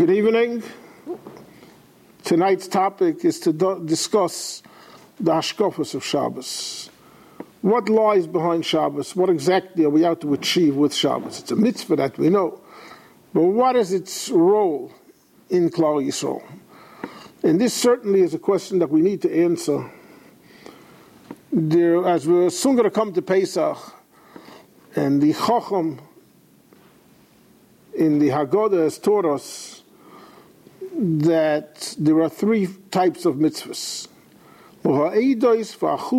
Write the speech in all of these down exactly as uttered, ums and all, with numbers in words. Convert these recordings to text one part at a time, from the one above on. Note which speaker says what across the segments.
Speaker 1: Good evening. Tonight's topic is to do- discuss the hashkafas of Shabbos. What lies behind Shabbos? What exactly are we out to achieve with Shabbos? It's a mitzvah that we know. But what is its role in Klal Yisrael? And this certainly is a question that we need to answer. There, as we're soon going to come to Pesach, and the Chacham in the Haggadah has taught us that there are three types of mitzvahs. There are three types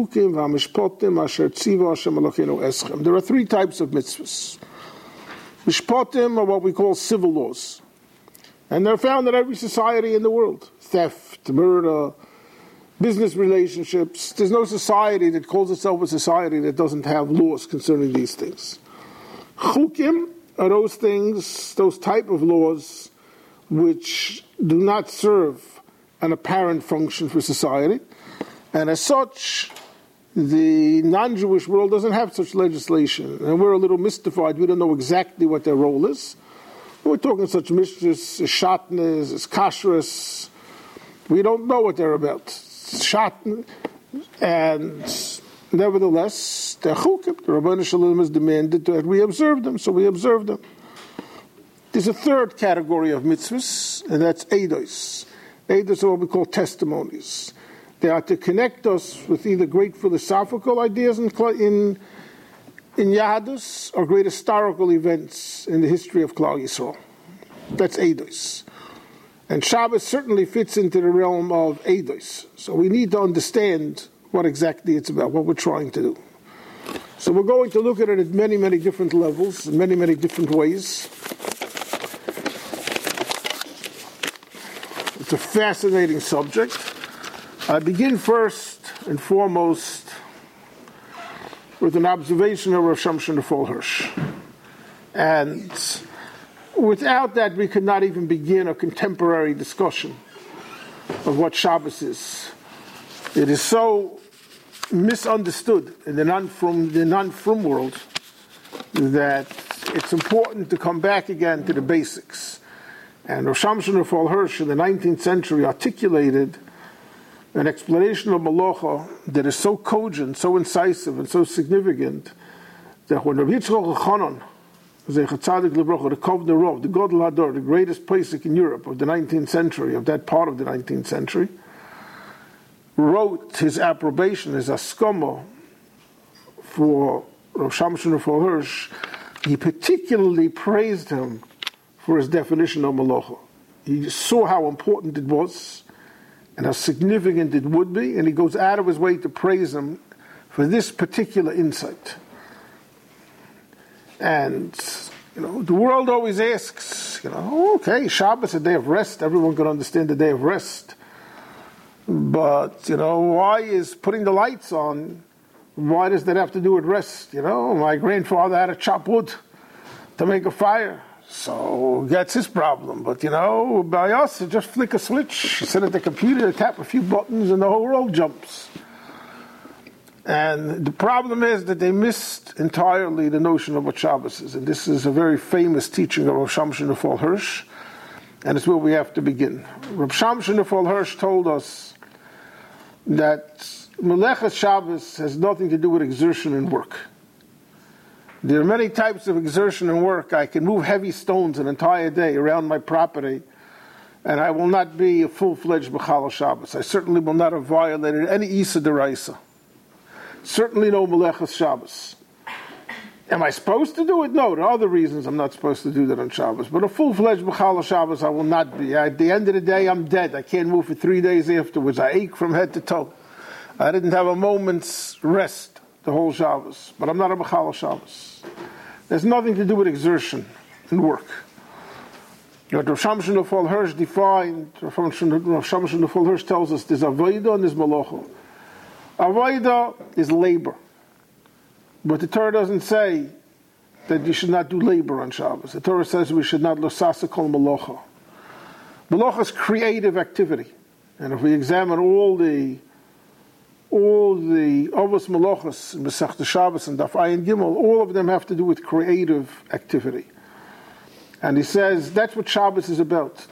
Speaker 1: of mitzvahs. Mishpatim are what we call civil laws. And they're found in every society in the world. Theft, murder, business relationships. There's no society that calls itself a society that doesn't have laws concerning these things. Chukim are those things, those type of laws which do not serve an apparent function for society. And as such, the non-Jewish world doesn't have such legislation. And we're a little mystified. We don't know exactly what their role is. We're talking such mitzvahs as shatnez, as kashrus. We don't know what they're about. Shatn, and nevertheless, they're chukim. The Rabbeinu Shalom has demanded that we observe them, so we observe them. There's a third category of mitzvahs, and that's eidos. Eidos are what we call testimonies. They are to connect us with either great philosophical ideas in in, in Yahadus or great historical events in the history of Klal Yisrael. That's eidos. And Shabbos certainly fits into the realm of eidos. So we need to understand what exactly it's about, what we're trying to do. So we're going to look at it at many, many different levels, in many, many different ways. It's a fascinating subject. I begin first and foremost with an observation of Rav Shamshon Raphael Hirsch. And without that, we could not even begin a contemporary discussion of what Shabbos is. It is so misunderstood in the non-frum, the non-frum world that it's important to come back again to the basics. And Rav Shamshon Raphael Hirsch in the nineteenth century articulated an explanation of Malacha that is so cogent, so incisive, and so significant that when Rav Yitzchak Elchanan, Zecher Tzadik Livrocha, the Kovner Rov, the Godel Hador, the greatest posek in Europe of the nineteenth century, of that part of the nineteenth century, wrote his approbation, his askama for Rav Shamshon Raphael Hirsch, he particularly praised him for his definition of Malacha. He saw how important it was and how significant it would be, and he goes out of his way to praise him for this particular insight. And, you know, the world always asks, you know, okay, Shabbos, a day of rest, everyone can understand the day of rest. But, you know, why is putting the lights on, why does that have to do with rest? You know, my grandfather had to chop wood to make a fire. So that's his problem. But, you know, by us, just flick a switch, sit at the computer, tap a few buttons, and the whole world jumps. And the problem is that they missed entirely the notion of what Shabbos is. And this is a very famous teaching of Rav Shamshon Raphael Hirsch, and it's where we have to begin. Rav Shamshon Raphael Hirsch told us that Melechas Shabbos has nothing to do with exertion and work. There are many types of exertion and work. I can move heavy stones an entire day around my property, and I will not be a full-fledged B'chal Shabbos. I certainly will not have violated any Isa Deraisa. Certainly no Melechas Shabbos. Am I supposed to do it? No, there are other reasons I'm not supposed to do that on Shabbos. But a full-fledged B'chal Shabbos I will not be. At the end of the day, I'm dead. I can't move for three days afterwards. I ache from head to toe. I didn't have a moment's rest the whole Shabbos, but I'm not a B'chal Shabbos. There's nothing to do with exertion and work. What Rav Shamshon Raphael Hirsch defined, Rav Shamshon Raphael Hirsch tells us there's Avodah and there's Malacha. Avodah is labor. But the Torah doesn't say that you should not do labor on Shabbos. The Torah says we should not losasa kol malacha. Malacha is creative activity. And if we examine all the all the Avos Malachas in Masechta Shabbos and Daf Ayin Gimel, all of them have to do with creative activity. And he says that's what Shabbos is about.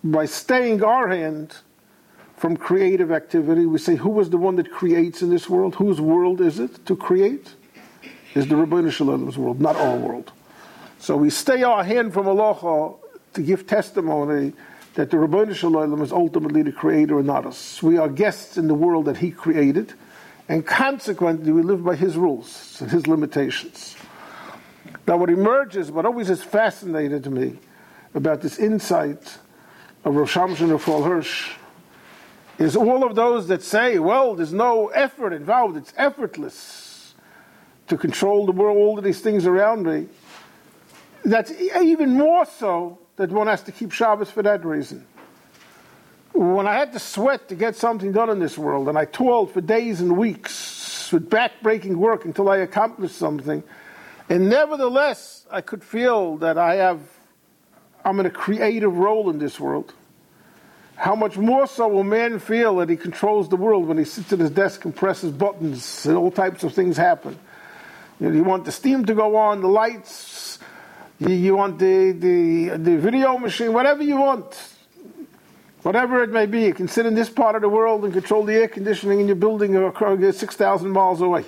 Speaker 1: by staying our hand from creative activity, we say, who was the one that creates in this world? Whose world is it to create? Is the Ribbono Shel Olam's world, not our world. So we stay our hand from halacha to give testimony that the Ribbono Shel Olam is ultimately the creator and not us. We are guests in the world that he created, and consequently we live by his rules and his limitations. Now what emerges, what always has fascinated me about this insight of Rav Shamshon Raphael Hirsch is all of those that say, well, there's no effort involved, it's effortless to control the world, all of these things around me. That's even more so that one has to keep Shabbos for that reason. When I had to sweat to get something done in this world, and I toiled for days and weeks with back-breaking work until I accomplished something, and nevertheless, I could feel that I have, I'm in a creative role in this world. How much more so will man feel that he controls the world when he sits at his desk and presses buttons and all types of things happen? You know, you want the steam to go on, the lights, you, you want the, the, the video machine, whatever you want. Whatever it may be, you can sit in this part of the world and control the air conditioning in your building six thousand miles away.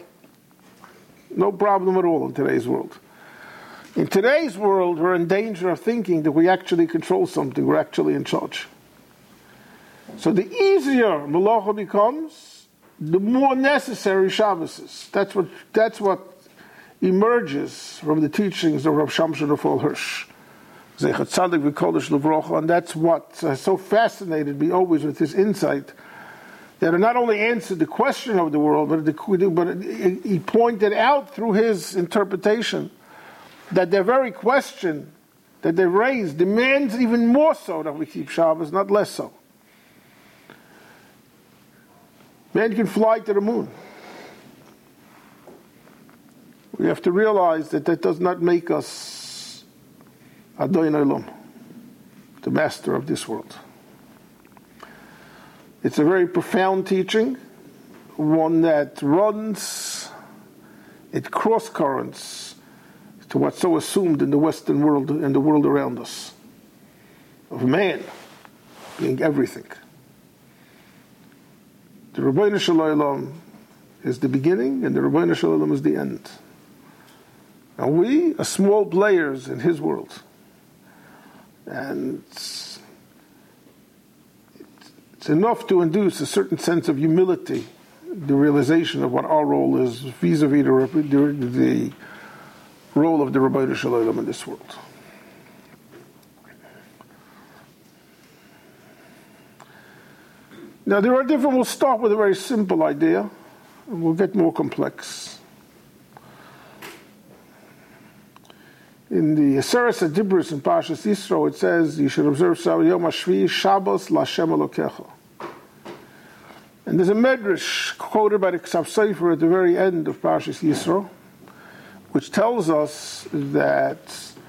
Speaker 1: No problem at all in today's world. In today's world, we're in danger of thinking that we actually control something, we're actually in charge. So the easier Malacha becomes, the more necessary Shabbos is. That's what, that's what emerges from the teachings of Rav Shamshon Raphael Hirsch. Zeichat Tzadik v'Kodesh L'Vrocha, and that's what uh, so fascinated me always with his insight, that it not only answered the question of the world, but, the, but it, he pointed out through his interpretation that their very question that they raised demands even more so that we keep Shabbos, not less so. Man can fly to the moon. We have to realize that that does not make us Adon Olam, the master of this world. It's a very profound teaching, one that runs, it cross currents to what's so assumed in the Western world and the world around us, of man being everything. The Ribbono Shel Olam is the beginning, and the Ribbono Shel Olam is the end. And we are small players in his world. And it's, it's enough to induce a certain sense of humility, the realization of what our role is vis-a-vis the, the, the role of the Ribbono Shel Olam in this world. Now there are different, we'll start with a very simple idea, and we'll get more complex. In the Aseret HaDibros in Parshas Yisro, it says, you should observe Yom HaShvi, Shabbos L'Hashem Elokecha. And there's a medrash quoted by the Ksav Sofer at the very end of Parshas Yisro, which tells us that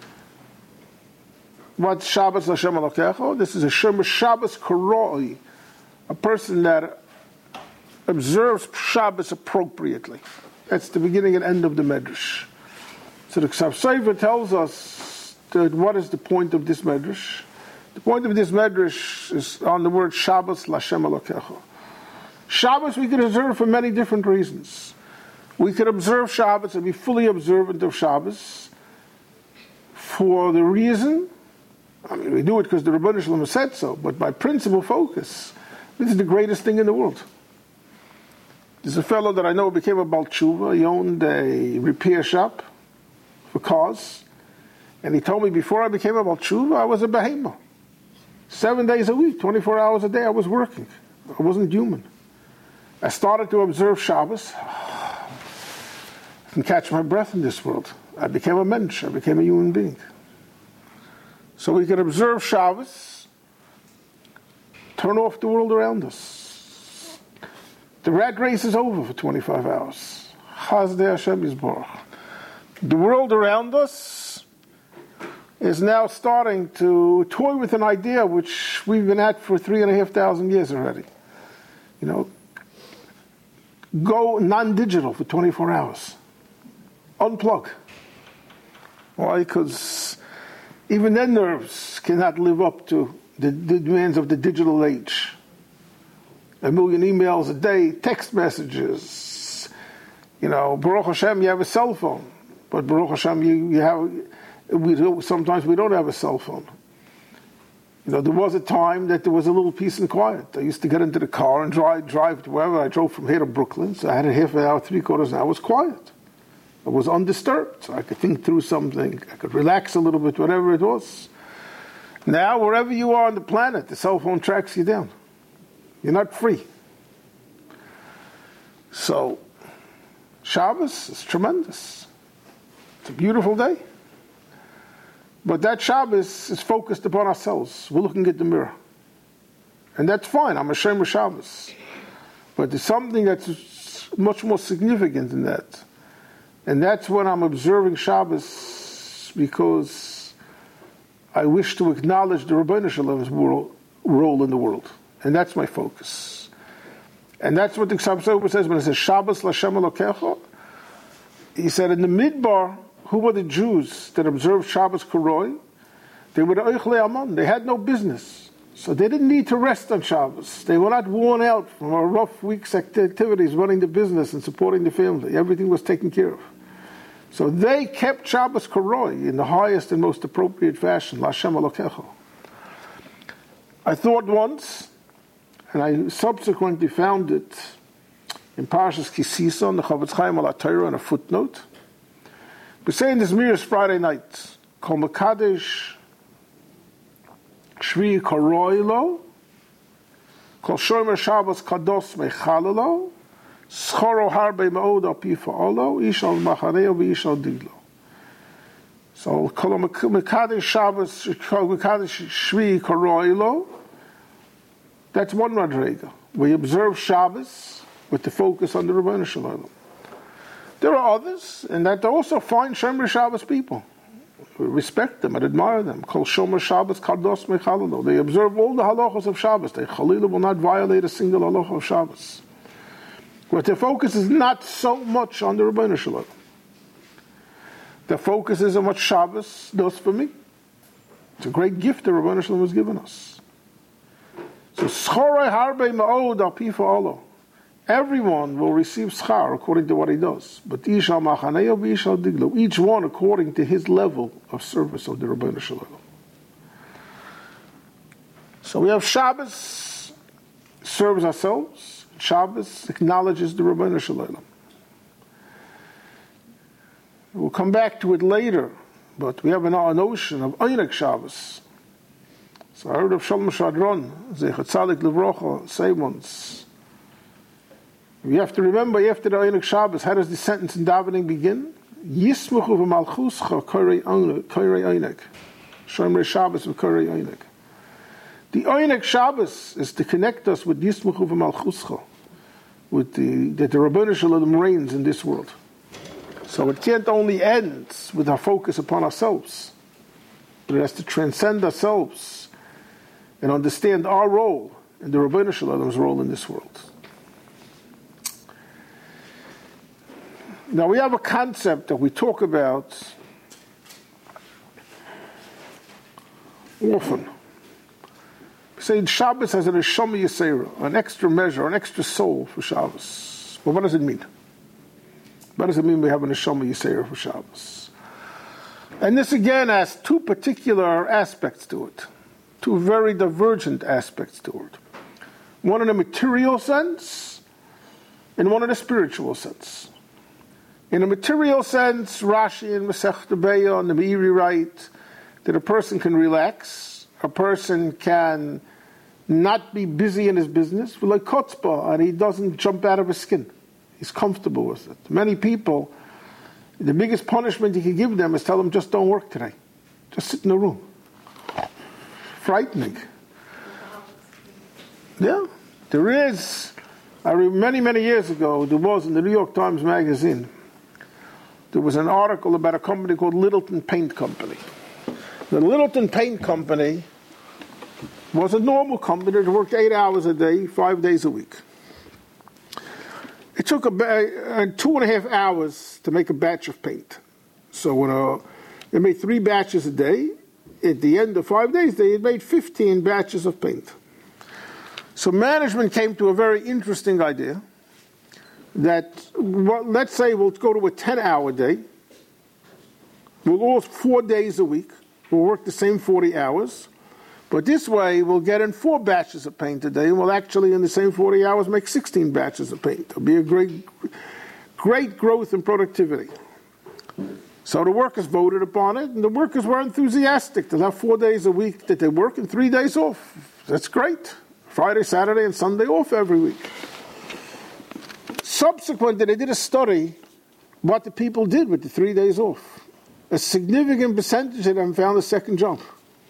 Speaker 1: what Shabbos L'Hashem Elokecha, this is a Shem Shabbos Koroi, a person that observes Shabbos appropriately. That's the beginning and end of the medrash. So the Ksav Sofer tells us that what is the point of this medrash? The point of this medrash is on the word Shabbos L'Hashem Elokecha. Shabbos we could observe for many different reasons. We could observe Shabbos and be fully observant of Shabbos for the reason, I mean we do it because the Ribbono Shel Olam said so, but by principal focus, this is the greatest thing in the world. There's a fellow that I know became a Baal Tshuva. He owned a repair shop for cars. And he told me before I became a Baal Tshuva, I was a behemoth. Seven days a week, twenty-four hours a day, I was working. I wasn't human. I started to observe Shabbos. I can catch my breath in this world. I became a mensch. I became a human being. So we can observe Shabbos, turn off the world around us. The rat race is over for twenty-five hours. Chazdei Hashem Yisborach. The world around us is now starting to toy with an idea which we've been at for three and a half thousand years already. You know, go non-digital for twenty-four hours. Unplug. Why? Because even their nerves cannot live up to the, the demands of the digital age. A million emails a day, text messages. You know, Baruch Hashem, you have a cell phone. But Baruch Hashem, you, you have, we do, sometimes we don't have a cell phone. You know, there was a time that there was a little peace and quiet. I used to get into the car and drive, drive to wherever. I drove from here to Brooklyn, so I had a half an hour, three quarters of an hour. It was quiet. I was undisturbed. So I could think through something. I could relax a little bit, whatever it was. Now, wherever you are on the planet, the cell phone tracks you down. You're not free. So, Shabbos is tremendous. It's a beautiful day. But that Shabbos is focused upon ourselves. We're looking at the mirror. And that's fine. I'm a Shomer Shabbos. But there's something that's much more significant than that. And that's when I'm observing Shabbos because I wish to acknowledge the Ribbono Shel Olam's role in the world. And that's my focus. And that's what the Ksab Sofer says when it says Shabbos L'Hashem Elokecha. He said in the Midbar, who were the Jews that observed Shabbos Koroi? They were the Oichlei Amon. They had no business. So they didn't need to rest on Shabbos. They were not worn out from a rough week's activities running the business and supporting the family. Everything was taken care of. So they kept Shabbos Koroi in the highest and most appropriate fashion. L'Hashem Elokecha. I thought once, and I subsequently found it in Parshas Kisisa, in the Chavetz Chaim al HaTorah, in a footnote. We're saying this Mirrors Friday night. Kol Mekadesh Shvi Koroilo, Kol Shomer Shabbos Kados Mechalelo, Schoro Harbe Me'od Al Pi Fa'olo, Ish Al Machareo V'ish Al Diglo. So Kol Mekadesh Shabbos, Kol Mekadesh Shvi Koroilo, that's one Madrega. We observe Shabbos with the focus on the Ribbono Shel Olam. There are others, and that are also fine Shomer Shabbos people. We respect them and admire them. Kol Shomer Shabbos Kados Mechalelo. They observe all the halachos of Shabbos. They Chalila will not violate a single halacha of Shabbos. But their focus is not so much on the Ribbono Shel Olam. Their focus is on what Shabbos does for me. It's a great gift the Ribbono Shel Olam has given us. So Schorei Harbe Ma'od Al Pi Fa'olo. Everyone will receive schar according to what he does. But Ish Al Machaneo V'ish Al Diglo. Each one according to his level of service of the Ribbono Shel Olam. So we have Shabbos serves ourselves. Shabbos acknowledges the Ribbono Shel Olam. We'll come back to it later, but we have an, a notion of Einik Shabbos. So I heard of Shalom Shadron, Zecher Tzadik Livrocha, say once, you have to remember after the Einik Shabbos, how does the sentence in davening begin? Yismuchu v'malchuscha korei Einik. Shomer Shabbos v'korei Einik. The Einik Shabbos is to connect us with Yismuchu v'malchuscha, with the, that the Ribbono Shel Olam reigns in this world. So it can't only end with our focus upon ourselves, but it has to transcend ourselves and understand our role and the Ribbono Shel Olam's role in this world. Now we have a concept that we talk about often. We say Shabbos has an Neshama Yisera, an extra measure, an extra soul for Shabbos. Well, what does it mean? What does it mean we have an Neshama Yisera for Shabbos? And this again has two particular aspects to it, two very divergent aspects to it. One in a material sense, and one in a spiritual sense. In a material sense, Rashi and Masechta Beya and the Meiri write that a person can relax, a person can not be busy in his business, like kotzpah, and he doesn't jump out of his skin. He's comfortable with it. Many people, the biggest punishment you can give them is tell them, just don't work today. Just sit in the room. Frightening. Yeah, there is. I remember many, many years ago, there was in the New York Times magazine, there was an article about a company called Littleton Paint Company. The Littleton Paint Company was a normal company that worked eight hours a day, five days a week. It took a, uh, two and a half hours to make a batch of paint. So when uh, they made three batches a day, at the end of five days, they had made fifteen batches of paint. So management came to a very interesting idea that, well, let's say we'll go to a ten-hour day. We'll all four days a week. We'll work the same forty hours. But this way, we'll get in four batches of paint a day, and we'll actually, in the same forty hours, make sixteen batches of paint. It'll be a great, great growth in productivity. So the workers voted upon it, and the workers were enthusiastic. They'll have four days a week that they work and three days off. That's great. Friday, Saturday, and Sunday off every week. Subsequently, they did a study what the people did with the three days off. A significant percentage of them found a second job.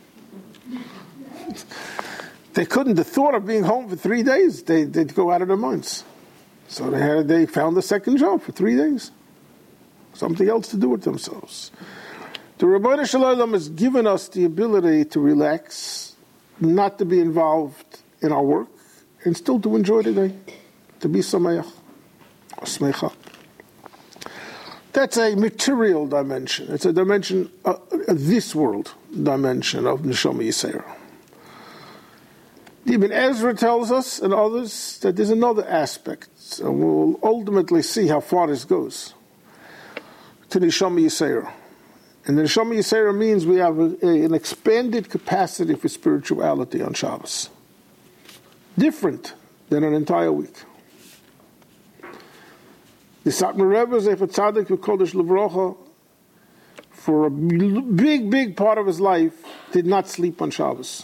Speaker 1: They couldn't have thought of being home for three days. They, they'd go out of their minds. So they had they found a second job for three days. Something else to do with themselves. The Ribbono Shel Olam has given us the ability to relax, not to be involved in our work, and still to enjoy the day, to be sameach or smecha. That's a material dimension. It's a dimension, uh, this world dimension of Neshama Yisera. Ibn Ezra tells us, and others, that there's another aspect, and we'll ultimately see how far this goes, to Neshama Yisera. And the Neshama Yisera means we have a, a, an expanded capacity for spirituality on Shabbos. Different than an entire week. The Satmar Rebbe, Zecher Tzadik V'Kodesh Livrocha, for a big, big part of his life, did not sleep on Shabbos.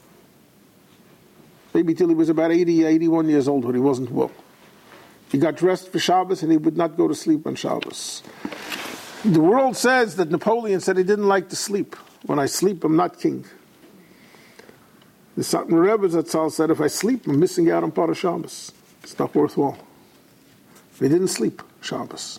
Speaker 1: Maybe till he was about eighty, eighty-one years old when he wasn't well. He got dressed for Shabbos and he would not go to sleep on Shabbos. The world says that Napoleon said he didn't like to sleep. When I sleep, I'm not king. The Satmar Rebbe Zatzal said, if I sleep, I'm missing out on part of Shabbos. It's not worthwhile. He didn't sleep Shabbos.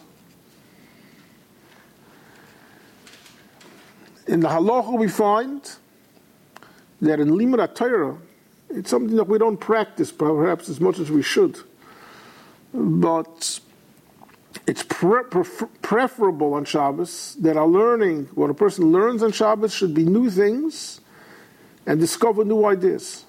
Speaker 1: In the halacha we find that in Limud HaTorah, it's something that we don't practice perhaps as much as we should. But it's pre- pre- preferable on Shabbos that our learning, what a person learns on Shabbos, should be new things and discover new ideas.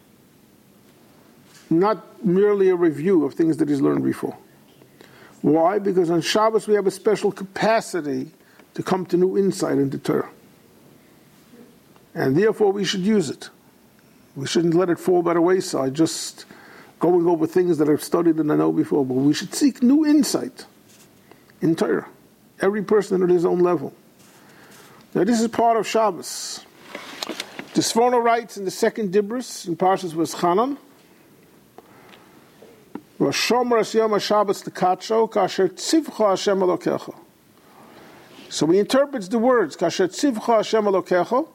Speaker 1: Not merely a review of things that he's learned before. Why? Because on Shabbos we have a special capacity to come to new insight into Torah. And therefore we should use it. We shouldn't let it fall by the wayside, just going over things that I've studied and I know before. But we should seek new insight in Torah. Every person at his own level. Now this is part of Shabbos. The Sforno writes in the second Dibros, in Parshas V'eschanan, V'shomer es yom HaShabbos l'kadsho, kasher tzivcha Hashem Elokecha. So he interprets the words, kasher tzivcha Hashem Elokecha.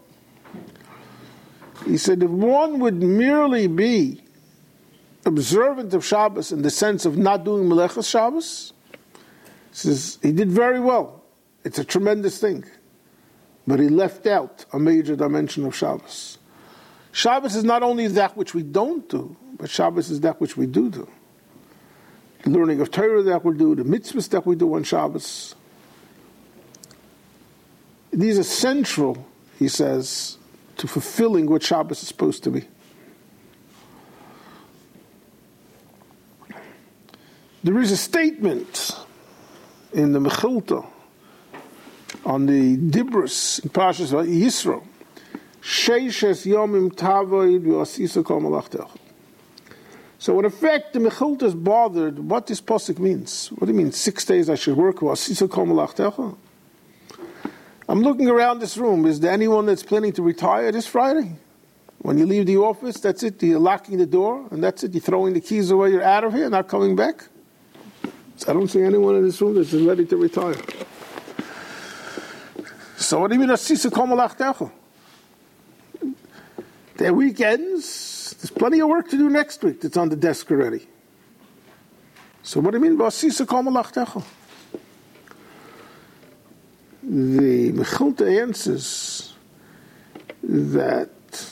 Speaker 1: He said, if one would merely be observant of Shabbos in the sense of not doing Melechas Shabbos, he says, he did very well. It's a tremendous thing. But he left out a major dimension of Shabbos. Shabbos is not only that which we don't do, but Shabbos is that which we do do. The learning of Torah that we do, the mitzvahs that we do on Shabbos. These are central, he says, to fulfilling what Shabbos is supposed to be. There is a statement in the Mechilta on the Dibros in Parshas Yisro, Sheishes Yomim Tavoid V'Asisa Kol Malachtecha. So in effect, the Mechilta is bothered what this pasuk means. What do you mean, six days I should work? V'Asisa Kol Malachtecha? I'm looking around this room. Is there anyone that's planning to retire this Friday? When you leave the office, that's it. You're locking the door, and that's it. You're throwing the keys away. You're out of here, not coming back. So I don't see anyone in this room that's ready to retire. So what do you mean, Asisa Kol Malachtecha? There are weekends. There's plenty of work to do next week that's on the desk already. So what do you mean by Asisa Kol Malachtecha? The Mechilta answers that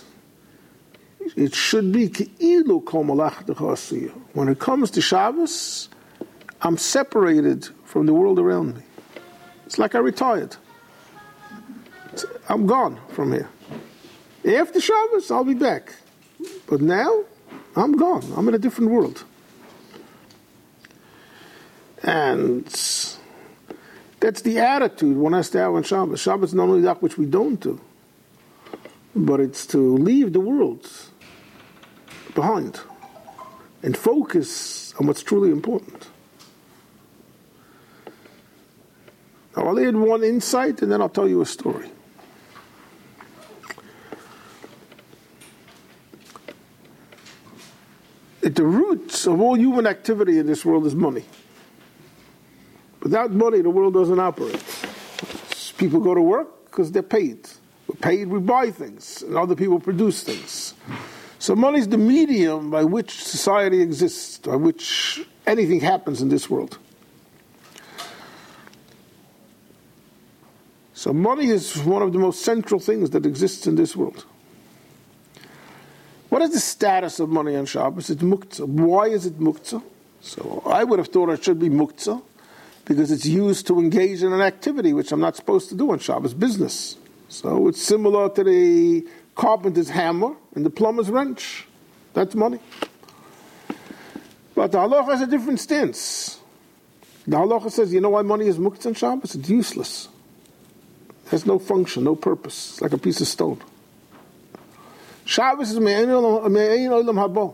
Speaker 1: it should be Ke'ilu Kol Malachtecha Asiya. When it comes to Shabbos, I'm separated from the world around me. It's like I retired. I'm gone from here. After Shabbos, I'll be back. But now, I'm gone. I'm in a different world. And that's the attitude one has to have on Shabbos. Shabbos is not only that which we don't do, but it's to leave the world behind and focus on what's truly important. Now, I'll add one insight and then I'll tell you a story. At the roots of all human activity in this world is money. Without money, the world doesn't operate. People go to work because they're paid. We're paid, we buy things, and other people produce things. So money is the medium by which society exists, by which anything happens in this world. So money is one of the most central things that exists in this world. What is the status of money on Shabbos? It's muktzah. Why is it muktzah? So I would have thought it should be muktzah because it's used to engage in an activity which I'm not supposed to do on Shabbos, business. So it's similar to the carpenter's hammer and the plumber's wrench. That's money. But the halacha has a different stance. The halacha says, you know why money is muktzah on Shabbos? It's useless. It has no function, no purpose. It's like a piece of stone. Shabbos is me'ein olam haba.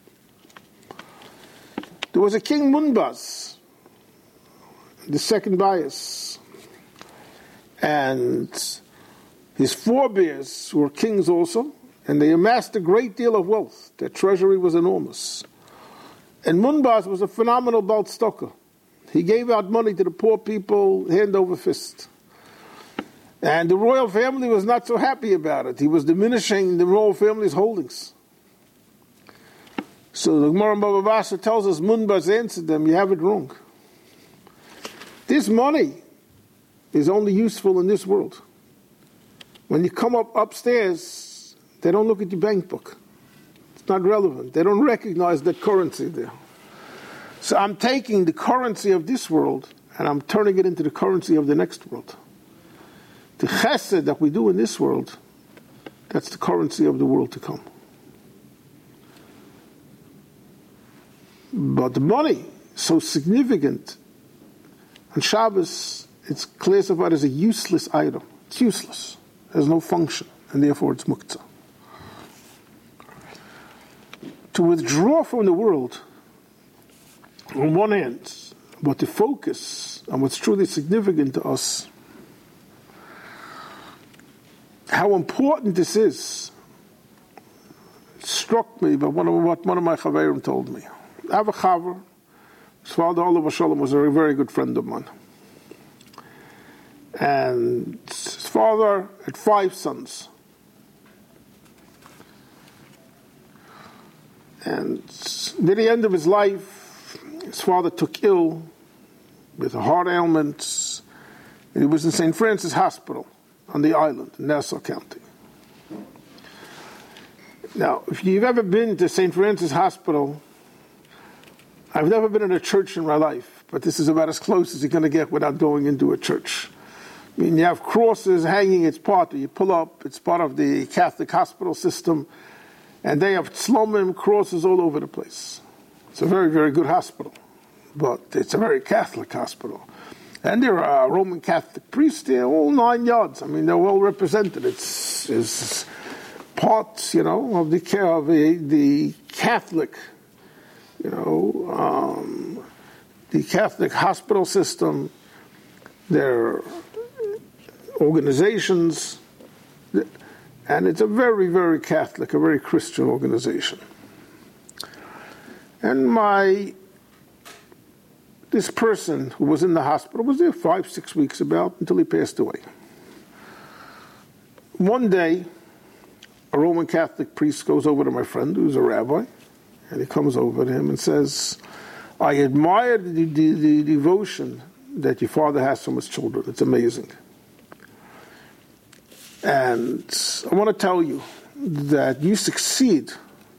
Speaker 1: There was a king Munbaz, the second bias, and his forebears were kings also, and they amassed a great deal of wealth. Their treasury was enormous. And Munbaz was a phenomenal Baal Tzedakah. He gave out money to the poor people hand over fist. And the royal family was not so happy about it. He was diminishing the royal family's holdings. So the Gemara in Baba Basra tells us, Munbaz answered them, you have it wrong. This money is only useful in this world. When you come up upstairs, they don't look at your bank book. It's not relevant. They don't recognize that currency there. So I'm taking the currency of this world and I'm turning it into the currency of the next world. The chesed that we do in this world, that's the currency of the world to come. But the money, so significant, on Shabbos, it's classified as a useless item. It's useless. It has no function, and therefore it's muktzah. To withdraw from the world, on one hand, but to focus on what's truly significant to us, how important this is, it struck me by one of what one of my chaverim told me. I have a chaver. His father, Olav Shalom, was a very, very good friend of mine. And his father had five sons. And near the end of his life, his father took ill with a heart ailment, and he was in Saint Francis Hospital on the island in Nassau County. Now, if you've ever been to Saint Francis Hospital, I've never been in a church in my life, but this is about as close as you're going to get without going into a church. I mean, you have crosses hanging, it's part of, you pull up, it's part of the Catholic hospital system, and they have tzlomim, crosses all over the place. It's a very, very good hospital, but it's a very Catholic hospital. And there are Roman Catholic priests there, all nine yards. I mean, they're well represented. It's, it's part, you know, of the, of the, the Catholic, you know, um, the Catholic hospital system, their organizations, and it's a very, very Catholic, a very Christian organization. And my... This person who was in the hospital was there five, six weeks about until he passed away. One day, a Roman Catholic priest goes over to my friend, who's a rabbi, and he comes over to him and says, I admire the, the, the devotion that your father has from his children. It's amazing. And I want to tell you that you succeed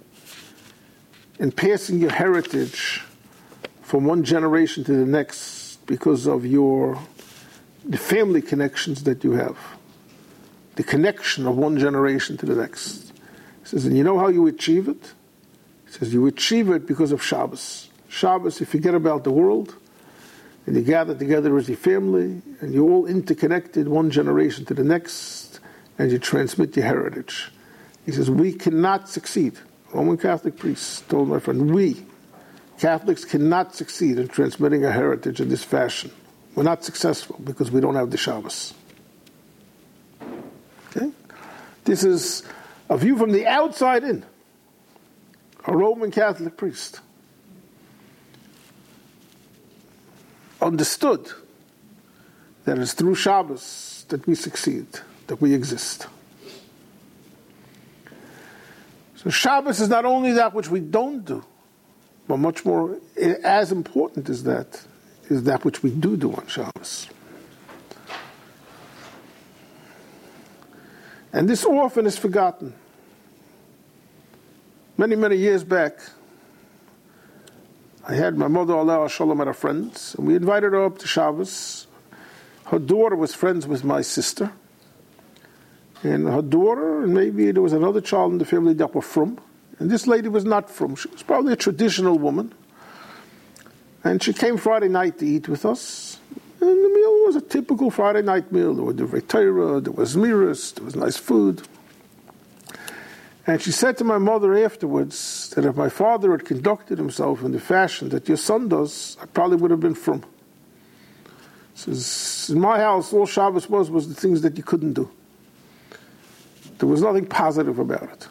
Speaker 1: in passing your heritage from one generation to the next because of your the family connections that you have. the connection of one generation to the next. He says, and you know how you achieve it? He says, you achieve it because of Shabbos. Shabbos, you forget about the world, and you gather together as your family, and you're all interconnected, one generation to the next, and you transmit your heritage. He says, we cannot succeed. Roman Catholic priests told my friend, we, Catholics, cannot succeed in transmitting a heritage in this fashion. We're not successful because we don't have the Shabbos. Okay? This is a view from the outside in. A Roman Catholic priest understood that it's through Shabbos that we succeed, that we exist. So Shabbos is not only that which we don't do, but much more, as important as that, is that which we do do on Shabbos. And this often is forgotten. Many, many years back, I had my mother, Aleh Shalom, at a friend's, and we invited her up to Shabbos. Her daughter was friends with my sister. And her daughter, and maybe there was another child in the family that were from. And this lady was not from. She was probably a traditional woman. And she came Friday night to eat with us. And the meal was a typical Friday night meal. There was the Torah, there was miras, there was nice food. And she said to my mother afterwards that if my father had conducted himself in the fashion that your son does, I probably would have been from. Says, in my house, all Shabbos was was the things that you couldn't do. There was nothing positive about it.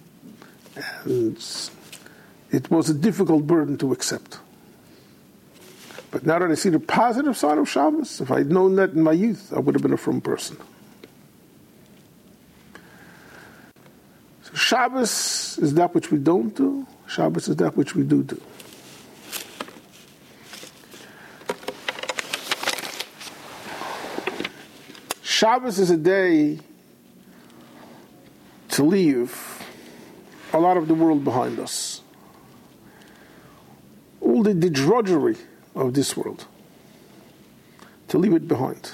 Speaker 1: And it was a difficult burden to accept. But now that I see the positive side of Shabbos, if I'd known that in my youth, I would have been a frum person. So Shabbos is that which we don't do. Shabbos is that which we do do. Shabbos is a day to leave a lot of the world behind us. All the, the drudgery of this world. To leave it behind.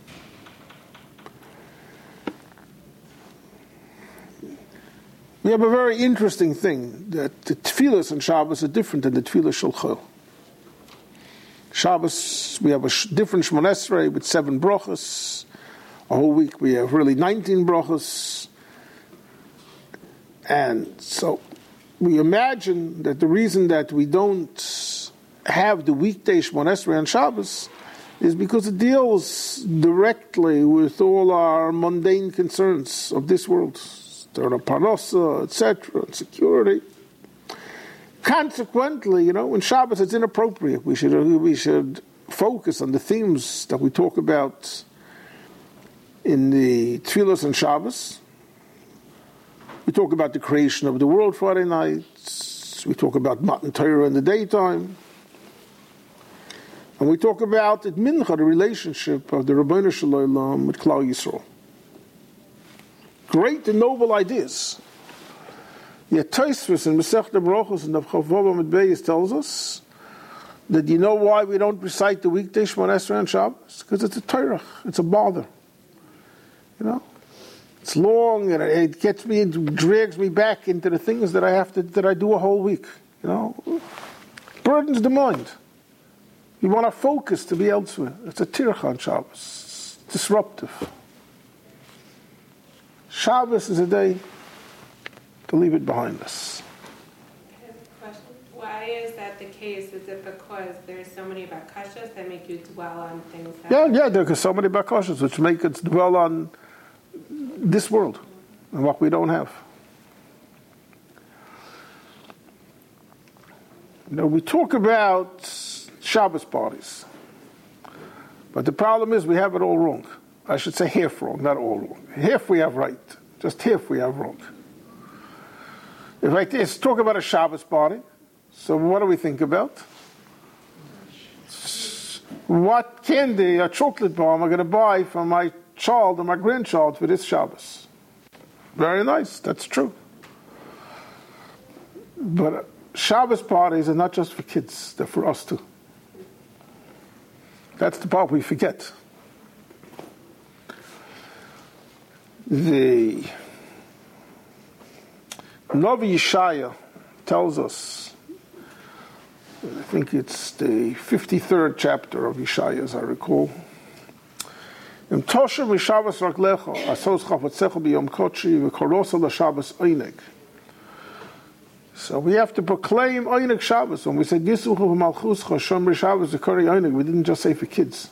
Speaker 1: We have a very interesting thing, that the tefillas on Shabbos are different than the tefillah shel Chol. Shabbos, we have a sh- different Shemona Esrei with seven brachas. A whole week we have really nineteen brachas. And so we imagine that the reason that we don't have the weekday Shemona Esrei on Shabbos is because it deals directly with all our mundane concerns of this world, the parnasa, et cetera, and security. Consequently, you know, in Shabbos it's inappropriate. We should we should focus on the themes that we talk about in the tefillos on Shabbos. We talk about the creation of the world Friday nights. We talk about Matan Torah in the daytime. And we talk about at Mincha, the relationship of the Rabbeinu Shalom with Klal Yisrael. Great and noble ideas. Yet Tosfos in Masechta Brachos and the Chavav Beis tells us that you know why we don't recite the weekday Shemona Esrei on Shabbos? Because it's a Torah. It's a bother. You know? It's long and it gets me, it drags me back into the things that I have to, that I do a whole week. You know? Burdens the mind. You want to focus to be elsewhere. It's a tircha on Shabbos. It's disruptive. Shabbos is a day to leave it behind us.
Speaker 2: I have a question. Why is that the case? Is it because there's so many bakashas that make you dwell on things? That
Speaker 1: Yeah, yeah, there's so many bakashas which make us dwell on this world and what we don't have. You know, we talk about Shabbos parties, but the problem is we have it all wrong. I should say half wrong, not all wrong. Half we have right, just half we have wrong. If I t- talk about a Shabbos party, so what do we think about? What candy or chocolate bar am I going to buy for my child or my grandchild for this Shabbos? Very nice, that's true. But Shabbos parties are not just for kids, they're for us too. That's the part we forget. The Novi Yeshaya tells us, I think it's the fifty-third chapter of Yeshaya, as I recall. Im Tosher Mishavas Raklecha, Asos Chavatzecha B'Yom Kochi, V'Korosa L'Shabbos Oineg. So we have to proclaim Oineg Shabbos. When we say Gisuch V'Malchuscha Shomer Shabbos V'Kori Oineg, we didn't just say for kids.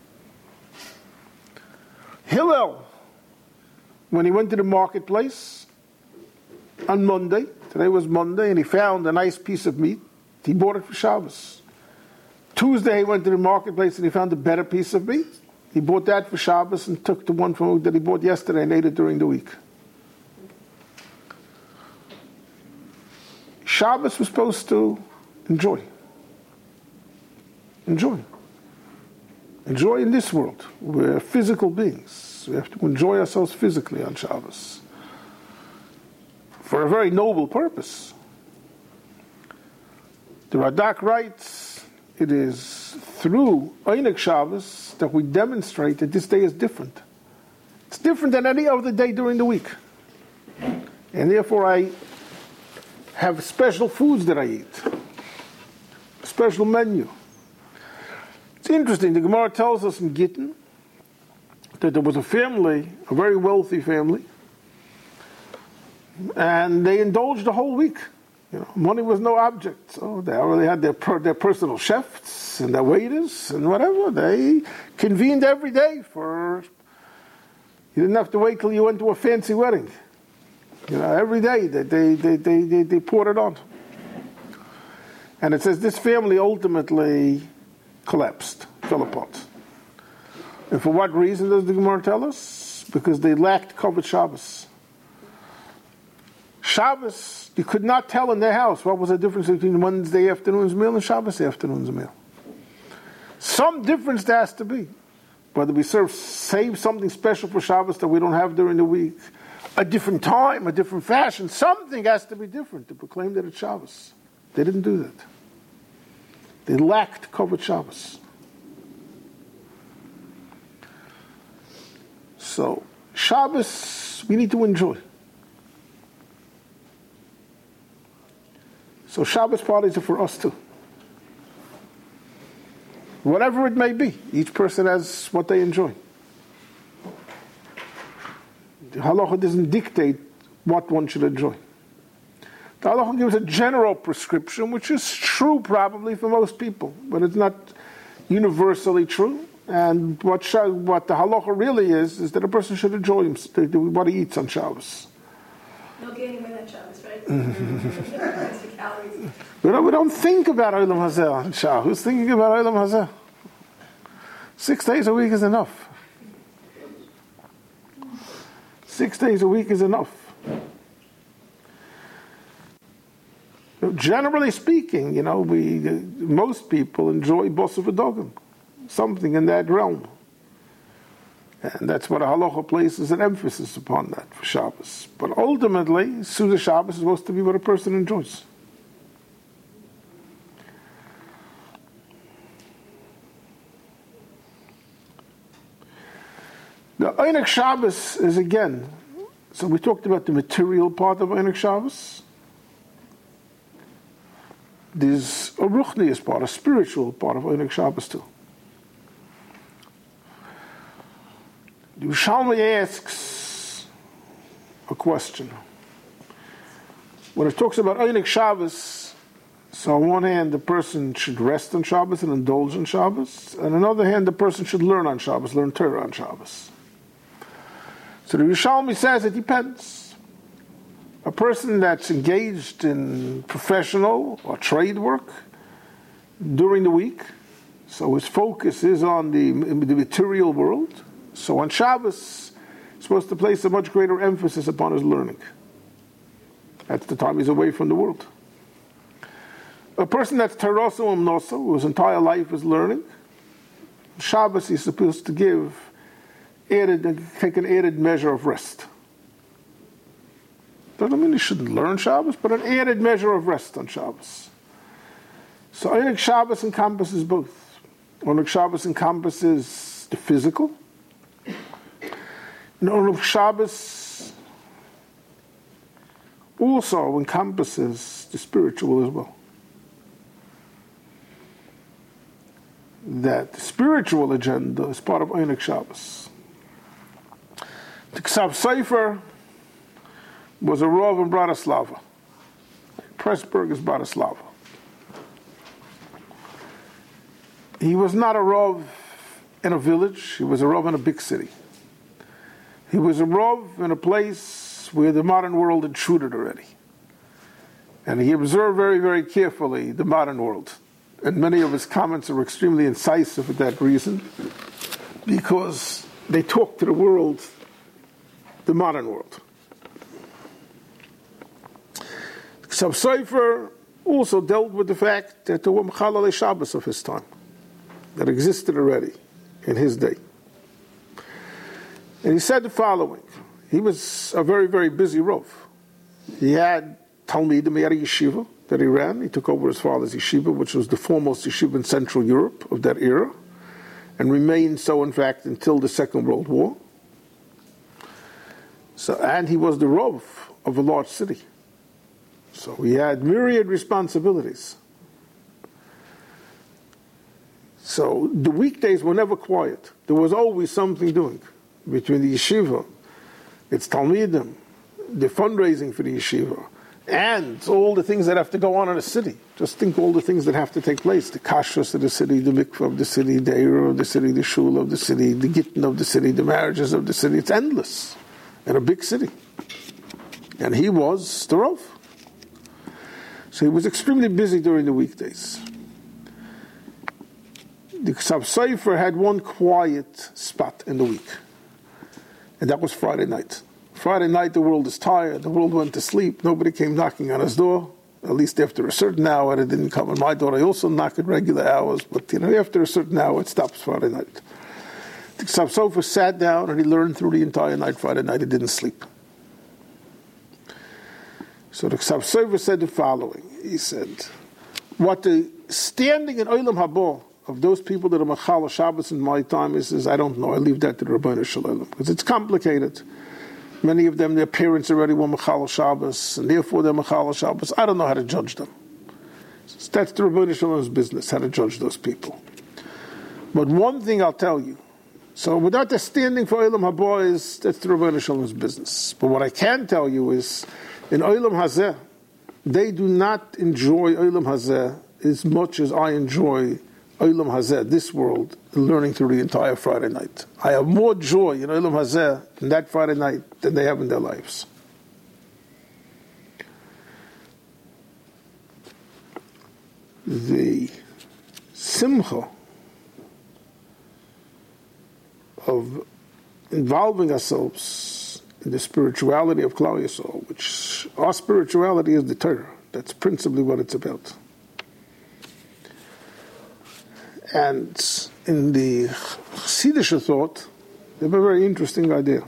Speaker 1: Hillel, when he went to the marketplace on Monday, today was Monday, and he found a nice piece of meat, he bought it for Shabbos. Tuesday he went to the marketplace and he found a better piece of meat. He bought that for Shabbos and took the one from that he bought yesterday and ate it during the week. Shabbos was supposed to enjoy. Enjoy. Enjoy in this world. We're physical beings. We have to enjoy ourselves physically on Shabbos. For a very noble purpose. The Radak writes, it is through Oineg Shabbos that we demonstrate that this day is different. It's different than any other day during the week. And therefore I have special foods that I eat. A special menu. It's interesting, the Gemara tells us in Gittin that there was a family, a very wealthy family, and they indulged the whole week. You know, money was no object. So they already had their per, their personal chefs and their waiters and whatever. They convened every day for. You didn't have to wait till you went to a fancy wedding. You know, every day they they they they, they, they poured it on. And it says this family ultimately collapsed, fell apart. And for what reason does the Gemara tell us? Because they lacked Kavod Shabbos. Shabbos, you could not tell in their house what was the difference between Wednesday afternoon's meal and Shabbos afternoon's meal. Some difference there has to be. Whether we serve, save something special for Shabbos that we don't have during the week, a different time, a different fashion, something has to be different to proclaim that it's Shabbos. They didn't do that. They lacked Kavod Shabbos. So, Shabbos, we need to enjoy. So Shabbos parties are for us too. Whatever it may be, each person has what they enjoy. The halacha doesn't dictate what one should enjoy. The halacha gives a general prescription, which is true probably for most people, but it's not universally true. And what what the halacha really is, is that a person should enjoy what he eats on Shabbos.
Speaker 3: No gaining weight on Shabbos, right? Calories.
Speaker 1: We don't, we don't think about Olam Hazeh on Shabbos. Who's thinking about Olam Hazeh? Six days a week is enough. Six days a week is enough. Generally speaking, you know, we most people enjoy Bosser V'Dogim, something in that realm. And that's what a halacha places an emphasis upon that for Shabbos. But ultimately, Suda Shabbos is supposed to be what a person enjoys. The Oineg Shabbos is again, so we talked about the material part of Oineg Shabbos. There's a ruchnius part, a spiritual part of Oineg Shabbos too. The Yerushalmi asks a question. When it talks about Oineg Shabbos, so on one hand the person should rest on Shabbos and indulge on Shabbos, and on the other hand the person should learn on Shabbos, learn Torah on Shabbos. So the Yerushalmi says it depends. A person that's engaged in professional or trade work during the week, so his focus is on the, the material world. So on Shabbos, he's supposed to place a much greater emphasis upon his learning. That's the time he's away from the world. A person that's Taraso Umnoso, whose entire life is learning, Shabbos he's supposed to give, added, take an added measure of rest. Doesn't mean he shouldn't learn Shabbos, but an added measure of rest on Shabbos. So Oineg Shabbos encompasses both. Oineg Shabbos encompasses the physical. Now, Shabbos also encompasses the spiritual as well. That the spiritual agenda is part of Einik Shabbos. The Ksav Sefer was a Rav in Bratislava. Pressburg is Bratislava. He was not a Rav in a village, he was a Rav in a big city. He was a Rav in a place where the modern world intruded already. And he observed very, very carefully the modern world. And many of his comments are extremely incisive for that reason, because they talk to the world, the modern world. Ksav Sefer also dealt with the fact that there were Mechalelei Shabbos of his time that existed already in his day. And he said the following. He was a very, very busy Rav. He had Talmidim, he had a yeshiva that he ran. He took over his father's yeshiva, which was the foremost yeshiva in Central Europe of that era, and remained so, in fact, until the Second World War. So, and he was the Rav of a large city. So he had myriad responsibilities. So the weekdays were never quiet. There was always something doing between the yeshiva, its Talmidim, the fundraising for the yeshiva, and all the things that have to go on in a city. Just think all the things that have to take place. The kashrus of the city, the mikvah of the city, the eruv of the city, the shul of the city, the gittin of the city, the marriages of the city. It's endless in a big city. And he was the Rav. So he was extremely busy during the weekdays. The Ksav Sefer had one quiet spot in the week, and that was Friday night. Friday night, the world is tired, the world went to sleep, nobody came knocking on his door, at least after a certain hour. It didn't come on my door. I also knock at regular hours, but you know, after a certain hour, it stops Friday night. The Ksav Sefer sat down and he learned through the entire night. Friday night, he didn't sleep. So the Ksav Sefer said the following. He said, what the standing in Olam Haba of those people that are Machal Shabbos in my time is, is, I don't know. I leave that to the Rabbeinu Shalom, because it's complicated. Many of them, their parents already were Machal Shabbos, and therefore they're Machal Shabbos. I don't know how to judge them. So that's the Rabbeinu Shalom's business, how to judge those people. But one thing I'll tell you, so without the standing for Olam Haba, is that's the Rabbeinu Shalom's business. But what I can tell you is, in Olam Hazeh, they do not enjoy Olam Hazeh as much as I enjoy Olam Hazeh, this world, learning through the entire Friday night. I have more joy in Olam Hazeh in that Friday night than they have in their lives. The simcha of involving ourselves in the spirituality of Klal Yisrael, which our spirituality is the Torah. That's principally what it's about. And in the Chassidish thought, they have a very interesting idea.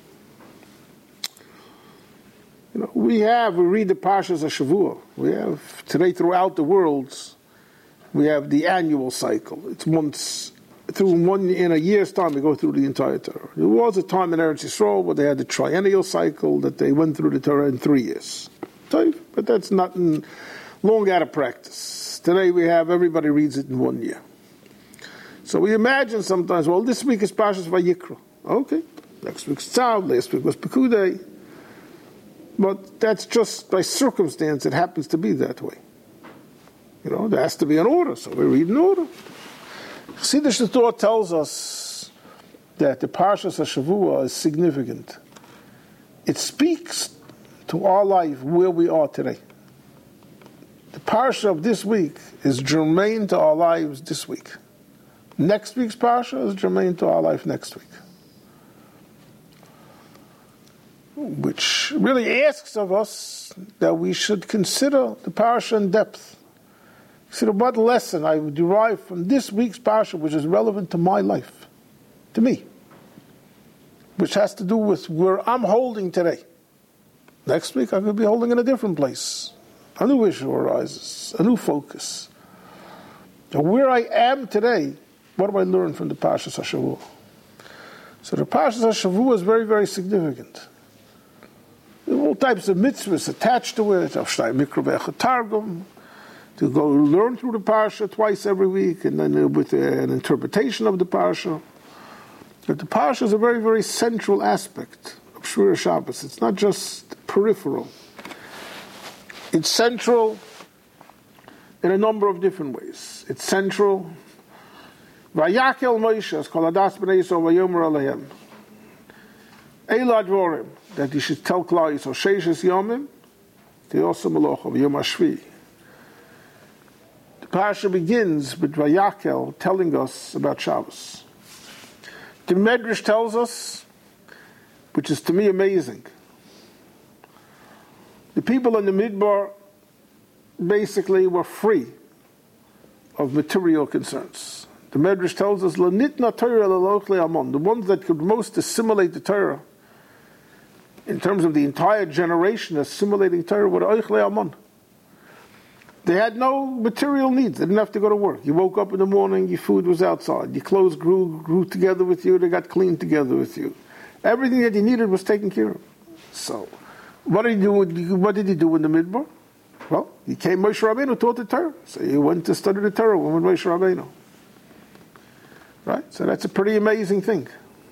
Speaker 1: You know, we have, we read the Parshas HaShavua. We have, today throughout the world, we have the annual cycle. It's once, through one, in a year's time, we go through the entire Torah. There was a time in Eretz Yisrael where they had the triennial cycle, that they went through the Torah in three years. But that's not in, long out of practice. Today we have, everybody reads it in one year. So we imagine sometimes, well, this week is Parshas Vayikra. Okay, next week's Tzav, last week was Pekudei. But that's just by circumstance, it happens to be that way. You know, there has to be an order, so we read in order. Chassidish thought tells us that the Parshas HaShavua is significant. It speaks to our life where we are today. The Parsha of this week is germane to our lives this week. Next week's Parsha is germane to our life next week. Which really asks of us that we should consider the Parsha in depth. Consider what lesson I would derive from this week's Parsha, which is relevant to my life, to me, which has to do with where I'm holding today. Next week I could be holding in a different place. A new issue arises, a new focus. And where I am today, what do I learn from the Parshas HaShavua? So the Parshas HaShavua is very, very significant. There are all types of mitzvahs attached to it, Avshtay Mikra Ve'echad Targum, to go learn through the Parsha twice every week, and then with an interpretation of the Parsha. But the Parsha is a very, very central aspect of Shmira Shabbos. It's not just peripheral. It's central in a number of different ways. It's central. Vayakel Moshe, as kol hadas b'nei Yisrael vayomer aleihem. Eila dvorim, that you should tell Klal Yisrael, sheishes yomim, te'osu melocha v'yom hashvi. The Parsha begins with Vayakel telling us about Shabbos. The Medrash tells us, which is to me amazing, the people in the Midbar basically were free of material concerns. The Medrash tells us, "L'nitna Torah l'loch amon." The ones that could most assimilate the Torah, in terms of the entire generation assimilating Torah, were oichle amon. They had no material needs. They didn't have to go to work. You woke up in the morning, your food was outside. Your clothes grew grew together with you. They got cleaned together with you. Everything that you needed was taken care of. So, what did he do? What did he do in the Midbar? Well, he came. Moshe Rabbeinu taught the Torah, so he went to study the Torah with Moshe Rabbeinu. Right? So that's a pretty amazing thing.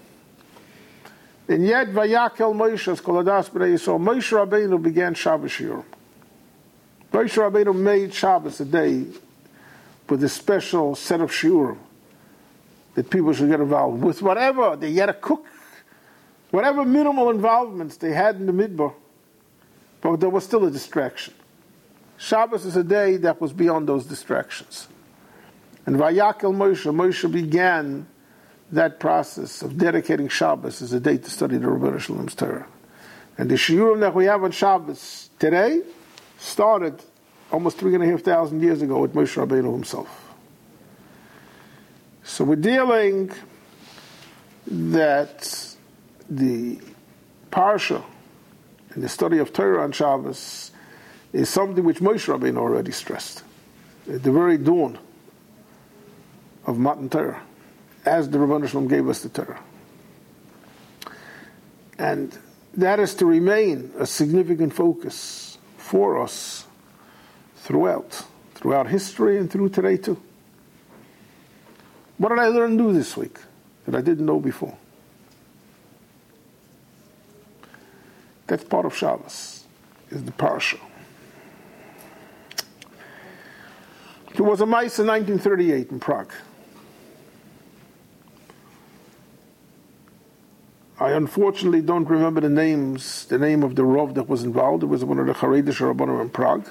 Speaker 1: And yet, Vayakel Moshe as kol hadas b'nei Yisrael, Moshe Rabbeinu began Shabbos Shiurim. Moshe Rabbeinu made Shabbos a day with a special set of shiurim that people should get involved with. Whatever, they had to cook, whatever minimal involvements they had in the Midbar, but there was still a distraction. Shabbos is a day that was beyond those distractions. And Vayakel Moshe, Moshe began that process of dedicating Shabbos as a day to study the Rebbeinu Shalom's Torah. And the shiurim that we have on Shabbos today started almost three and a half thousand years ago with Moshe Rabbeinu himself. So we're dealing that the Parsha and the study of Torah on Shabbos is something which Moshe Rabbeinu already stressed at the very dawn of Matan Torah, as the Rebbeinu Shalom gave us the Torah. And that is to remain a significant focus for us throughout, throughout history and through today too. What did I learn new this week that I didn't know before? That's part of Shabbos, is the Parsha. There was a mice in nineteen thirty-eight in Prague. I unfortunately don't remember the names, the name of the Rav that was involved. It was one of the Haredish Rabbanim in Prague.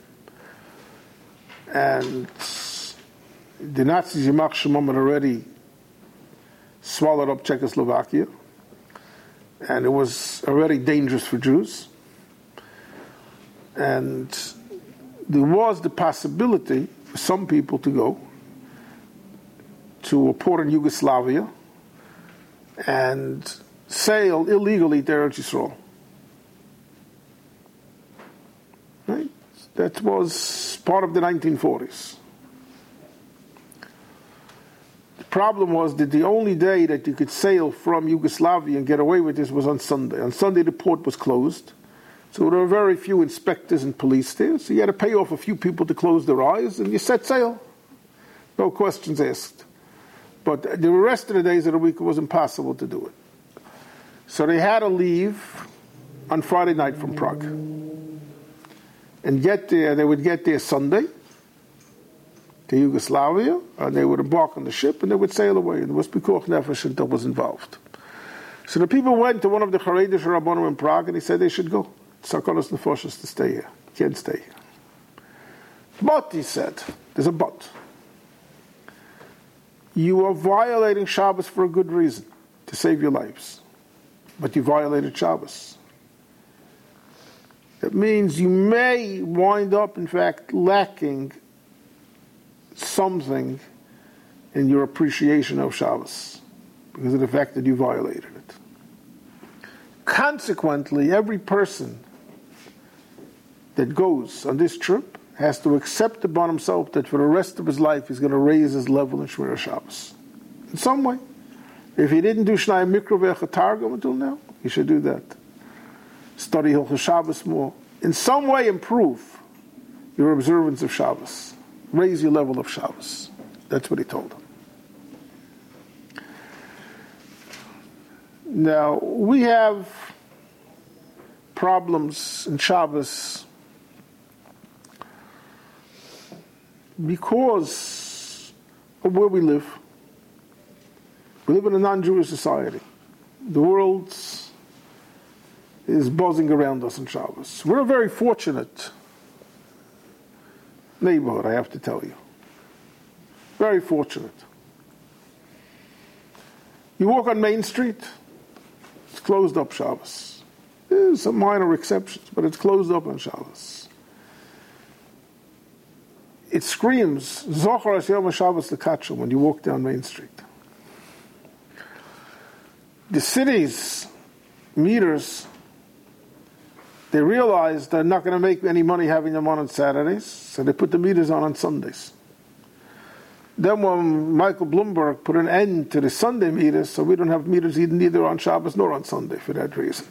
Speaker 1: And the Nazis, Yimach Shemam, had already swallowed up Czechoslovakia. And it was already dangerous for Jews. And there was the possibility for some people to go to a port in Yugoslavia and sail illegally to Eretz Yisrael. Right? That was part of the nineteen forties. The problem was that the only day that you could sail from Yugoslavia and get away with this was on Sunday. On Sunday the port was closed, so there were very few inspectors and police there, so you had to pay off a few people to close their eyes, and you set sail. No questions asked. But the rest of the days of the week it was impossible to do it. So they had to leave on Friday night from Prague. And get there, they would get there Sunday to Yugoslavia, and they would embark on the ship, and they would sail away. And there was Pikuach Nefesh that was involved. So the people went to one of the Haredish Rabbanim in Prague, and he said they should go. Sarkonos Nefoshes to stay here. Can't stay here. But, he said, there's a but. You are violating Shabbos for a good reason, to save your lives. But you violated Shabbos. It means you may wind up, in fact, lacking something in your appreciation of Shabbos because of the fact that you violated it. Consequently, every person that goes on this trip has to accept upon himself that for the rest of his life he's going to raise his level in Shmira Shabbos. In some way. If you didn't do Shnai Mikra Ve'echa Targum until now, you should do that. Study Hilchos Shabbos more. In some way improve your observance of Shabbos. Raise your level of Shabbos. That's what he told them. Now, we have problems in Shabbos because of where we live. We live in a non-Jewish society. The world is buzzing around us on Shabbos. We're a very fortunate neighborhood, I have to tell you. Very fortunate. You walk on Main Street, it's closed up Shabbos. There's some minor exceptions, but it's closed up on Shabbos. It screams, Zochar As Yom HaShabbos L'Katshel, when you walk down Main Street. The city's meters, they realize they're not going to make any money having them on on Saturdays, so they put the meters on on Sundays. Then when Michael Bloomberg put an end to the Sunday meters, so we don't have meters neither on Shabbos nor on Sunday for that reason.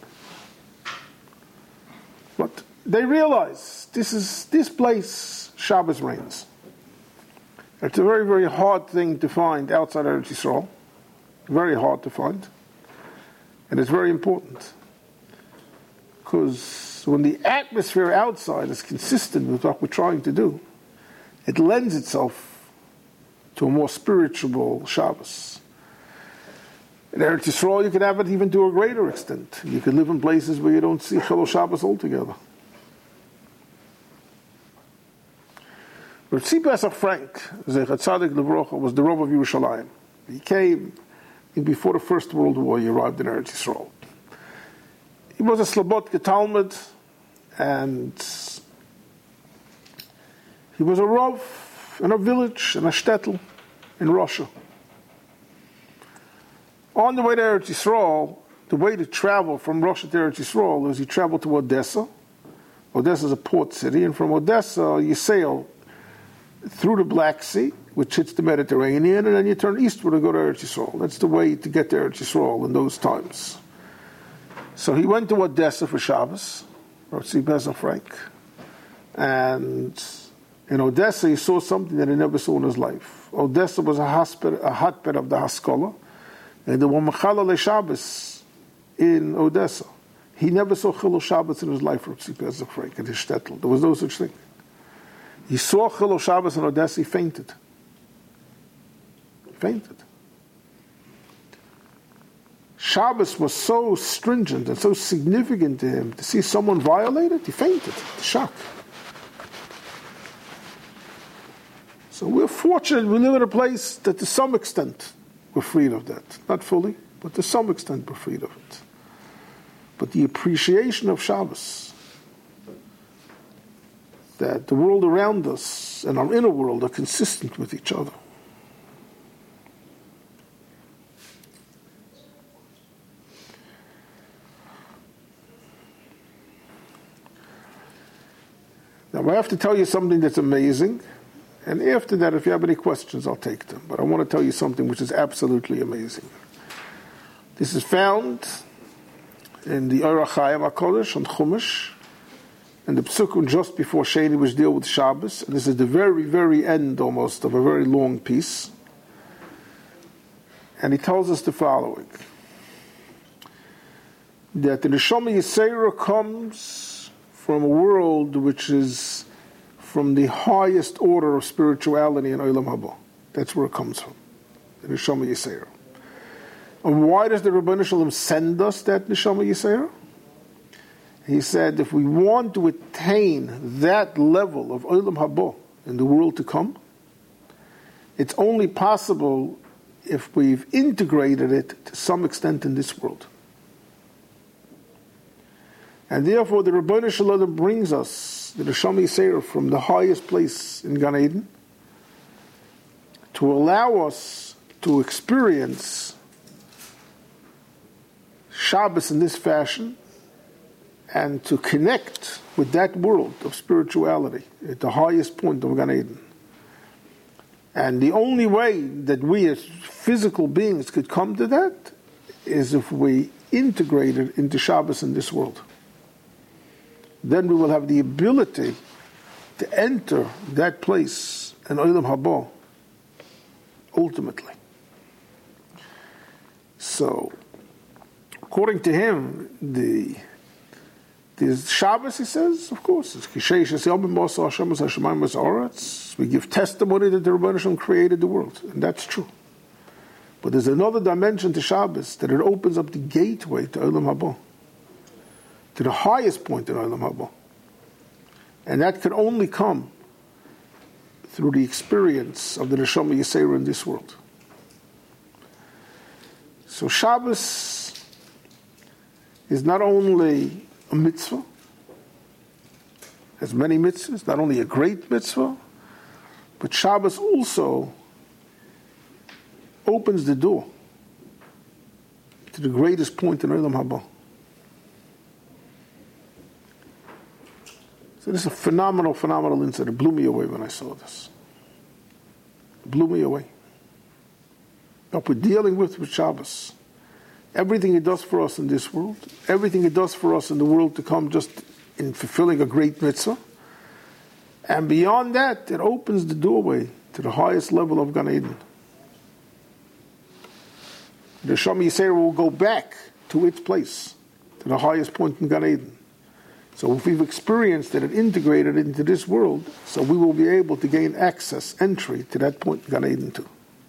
Speaker 1: But they realize this is this place, Shabbos reigns. It's a very, very hard thing to find outside Eretz Yisrael. Very hard to find. And it's very important. Because when the atmosphere outside is consistent with what we're trying to do, it lends itself to a more spiritual Shabbos. In Eretz Yisrael, you can have it even to a greater extent. You can live in places where you don't see Chilul Shabbos altogether. Rav Tzvi Pesach Frank, Zecher Tzadik Livrocha, was the Rav of Yerushalayim. He came before the First World War. He arrived in Eretz Yisrael. He was a Slobodka Talmud, and he was a Rav in a village, in a shtetl, in Russia. On the way to Eretz Yisrael, the way to travel from Russia to Eretz Yisrael is you travel to Odessa. Odessa is a port city, and from Odessa you sail through the Black Sea, which hits the Mediterranean, and then you turn eastward to go to Eretz Yisrael. That's the way to get to Eretz Yisrael in those times. So he went to Odessa for Shabbos, Rav Tzvi Pesach Frank, and in Odessa he saw something that he never saw in his life. Odessa was a, hotbed, a hotbed of the Haskalah, and there were Mechalelei Shabbos in Odessa. He never saw Chilul Shabbos in his life, Rav Tzvi Pesach Frank, in his shtetl. There was no such thing. He saw Chilul Shabbos in Odessa, he fainted. He fainted. Shabbos was so stringent and so significant to him, to see someone violate it, he fainted. Shock. So we're fortunate we live in a place that to some extent we're freed of that. Not fully, but to some extent we're freed of it. But the appreciation of Shabbos, that the world around us and our inner world are consistent with each other. Now I have to tell you something that's amazing, and after that, if you have any questions, I'll take them. But I want to tell you something which is absolutely amazing. This is found in the Orach Chaim HaKodesh on Chumash, and the Psukim just before Sheni, which deal with Shabbos. And this is the very, very end almost of a very long piece. And he tells us the following: that the Neshama Yisera comes from a world which is from the highest order of spirituality in Olam Haba. That's where it comes from, the Neshama Yisera. And why does the Rebbeinu Shalom send us that Neshama Yisera? He said, if we want to attain that level of Olam Haba in the world to come, it's only possible if we've integrated it to some extent in this world. And therefore, the Rebbeinu Shalom brings us the Neshama Yisera from the highest place in Gan Eden to allow us to experience Shabbos in this fashion and to connect with that world of spirituality at the highest point of Gan Eden. And the only way that we as physical beings could come to that is if we integrate it into Shabbos in this world. Then we will have the ability to enter that place in Olam Haba, ultimately. So, according to him, the the Shabbos, he says, of course, it's we give testimony that the Rebbeinu Shalom created the world, and that's true. But there's another dimension to Shabbos, that it opens up the gateway to Olam Haba, to the highest point in Olam Haba. And that can only come through the experience of the Neshama Yisera in this world. So Shabbos is not only a mitzvah, has many mitzvahs, not only a great mitzvah, but Shabbos also opens the door to the greatest point in Olam Haba. So this is a phenomenal, phenomenal insight. It blew me away when I saw this. It blew me away. What we're dealing with with Shabbos, everything it does for us in this world, everything it does for us in the world to come, just in fulfilling a great mitzvah, and beyond that, it opens the doorway to the highest level of Gan Eden. The Neshama Yisera will go back to its place, to the highest point in Gan Eden. So if we've experienced it and integrated it into this world, so we will be able to gain access, entry to that point in Gan Eden too.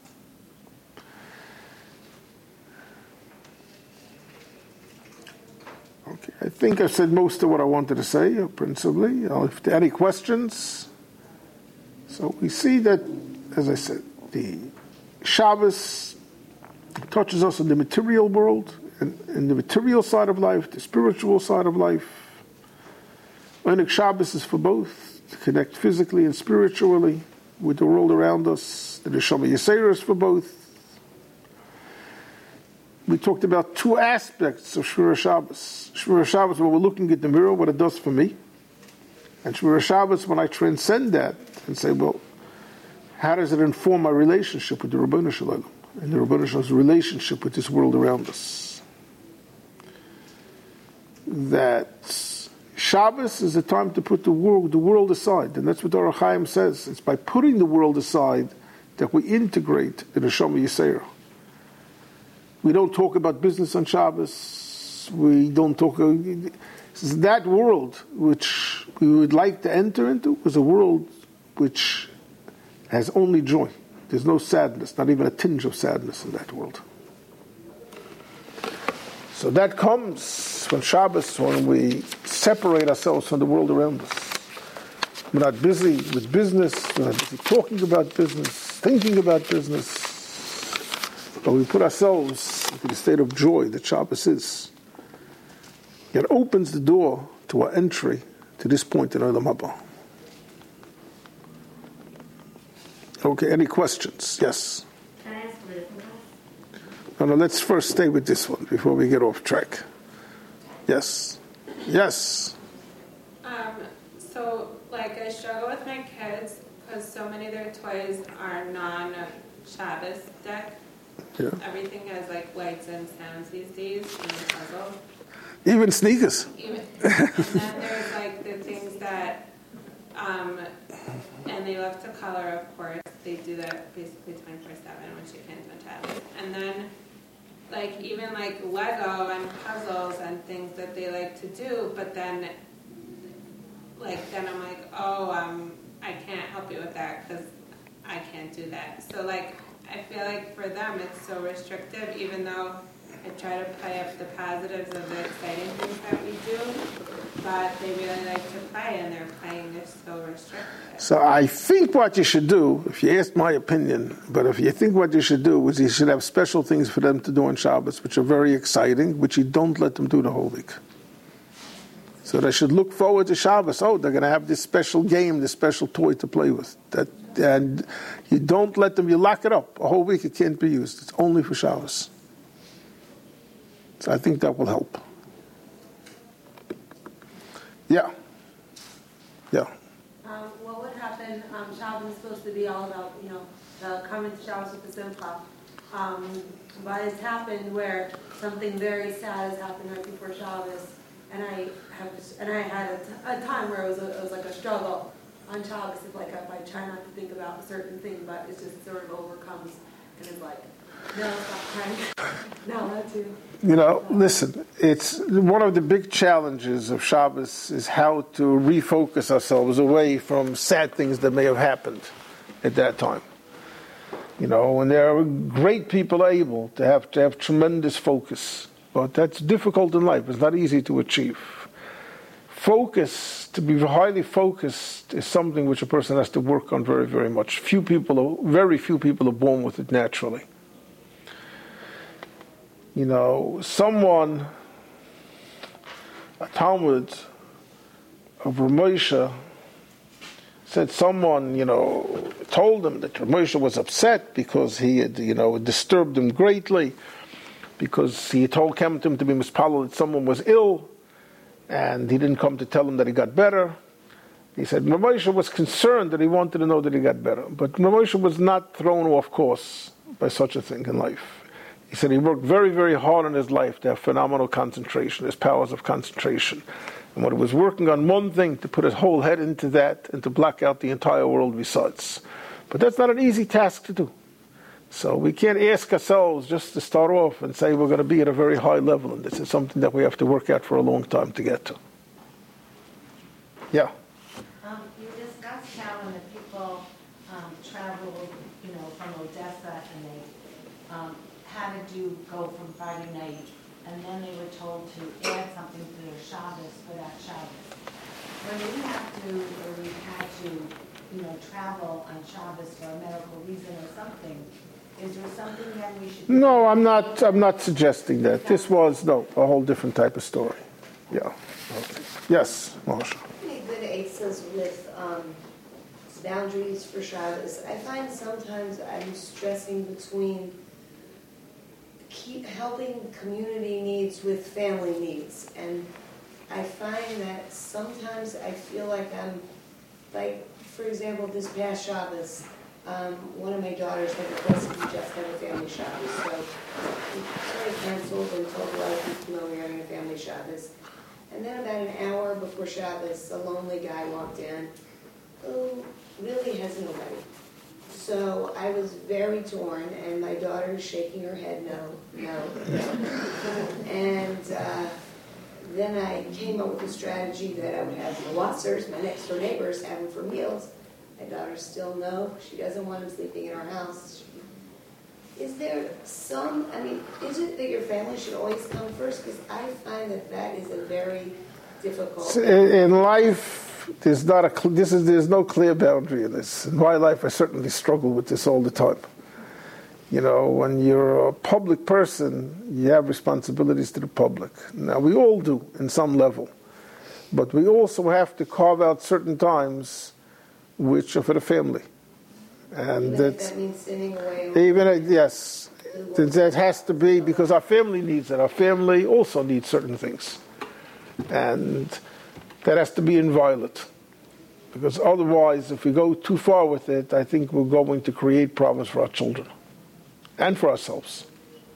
Speaker 1: Okay, I think I've said most of what I wanted to say, uh, principally. Uh, if there are any questions. So we see that, as I said, the Shabbos touches us in the material world, in, in the material side of life, the spiritual side of life. Oneg Shabbos is for both, to connect physically and spiritually with the world around us. The Neshama Yisera is for both. We talked about two aspects of Shmira Shabbos. Shmira Shabbos, when we're looking at the mirror, what it does for me. And Shmira Shabbos, when I transcend that and say, well, how does it inform my relationship with the Rebbeinu Shalom and the Rebbeinu Shalom's relationship with this world around us? That Shabbos is a time to put the world, the world aside, and that's what Orach Chaim says. It's by putting the world aside that we integrate the Neshama Yisera. We don't talk about business on Shabbos. We don't talk. That world which we would like to enter into is a world which has only joy. There's no sadness, not even a tinge of sadness in that world. So that comes from Shabbos, when we separate ourselves from the world around us. We're not busy with business, we're not busy talking about business, thinking about business, but we put ourselves into the state of joy that Shabbos is. It opens the door to our entry to this point in Olam Haba. Okay, any questions? Yes?
Speaker 4: Can I ask what is
Speaker 1: No, no, let's first stay with this one before we get off track. Yes. Yes.
Speaker 2: Um, so, like, I struggle with my kids because so many of their toys are non-Shabbos deck.
Speaker 1: Yeah.
Speaker 2: Everything has, like, lights and sounds these days in the puzzle.
Speaker 1: Even sneakers.
Speaker 2: Even, and then there's, like, the things that, um, and they love to color, of course. They do that basically twenty-four seven, which you can't do on Shabbos. And then, like, even like Lego and puzzles and things that they like to do, but then, like, then I'm like, oh, um, I can't help you with that because I can't do that. So, like, I feel like for them it's so restrictive, even though I try to play up the positives of the exciting things that we do, but they really like to play, and their playing is so restrictive.
Speaker 1: So I think what you should do, if you ask my opinion, but if you think what you should do is you should have special things for them to do on Shabbos, which are very exciting, which you don't let them do the whole week. So they should look forward to Shabbos. Oh, they're going to have this special game, this special toy to play with. That, and you don't let them, you lock it up. A whole week it can't be used. It's only for Shabbos. So I think that will help. Yeah. Yeah.
Speaker 4: Um, what would Shabbos happened. Um, Shabbos is supposed to be all about, you know, the coming to Shabbos with the Simcha. Um, but it's happened where something very sad has happened right before Shabbos, and I have, and I had a, t- a time where it was, a, it was like a struggle on Shabbos. It's like I, I try not to think about a certain thing, but it just sort of overcomes, and it's like, no, stop crying. No, not too.
Speaker 1: You know, listen, it's one of the big challenges of Shabbos is how to refocus ourselves away from sad things that may have happened at that time. You know, and there are great people able to have to have tremendous focus, but that's difficult in life. It's not easy to achieve. Focus, to be highly focused, is something which a person has to work on very, very much. Few people, are, very few people are born with it naturally. You know, someone, a Talmud of Ramosha, said someone, you know, told him that Ramosha was upset because he had, you know, disturbed him greatly, because he told came to him to be mispalel that someone was ill, and he didn't come to tell him that he got better. He said Ramosha was concerned that he wanted to know that he got better, but Ramosha was not thrown off course by such a thing in life. He said he worked very, very hard in his life to have phenomenal concentration, his powers of concentration. And when he was working on one thing, to put his whole head into that and to block out the entire world besides. But that's not an easy task to do. So we can't ask ourselves just to start off and say we're going to be at a very high level, and this is something that we have to work at for a long time to get to. Yeah?
Speaker 5: Um, you discussed how when the people um, traveled, you know, from Odessa, and they um, had to do go from Friday night, and then they were told to add something to their Shabbos for that Shabbos. When we have to, or we had to, you know, travel on Shabbos for a medical reason or something, is there something that we should do?
Speaker 1: No, I'm not. I'm not suggesting that. This was no a whole different type of story. Yeah. Okay. Yes, Marsha.
Speaker 6: Any good answers with um, boundaries for Shabbos? I find sometimes I'm stressing between keep helping community needs with family needs, and I find that sometimes I feel like I'm, like, for example, this past Shabbos, um, one of my daughters had requested we just have a family Shabbos, so we sort of canceled and told a lot of people, no, we're having a family Shabbos. And then about an hour before Shabbos, a lonely guy walked in who really has nobody. So I was very torn, and my daughter is shaking her head, no, no, no. And uh, then I came up with a strategy that I would have the Watzers, my next door neighbors, have them for meals. My daughter still no, she doesn't want him sleeping in our house. Is there some, I mean, is it that your family should always come first? Because I find that that is a very difficult...
Speaker 1: In, in life, there's not a, this is, there's no clear boundary in this. In my life, I certainly struggle with this all the time. You know, when you're a public person, you have responsibilities to the public. Now, we all do, in some level. But we also have to carve out certain times which are for the family. And
Speaker 6: Even if that means sitting away.
Speaker 1: Even, uh, yes. That has to be, because our family needs it. Our family also needs certain things. And that has to be inviolate. Because otherwise, if we go too far with it, I think we're going to create problems for our children. And for ourselves.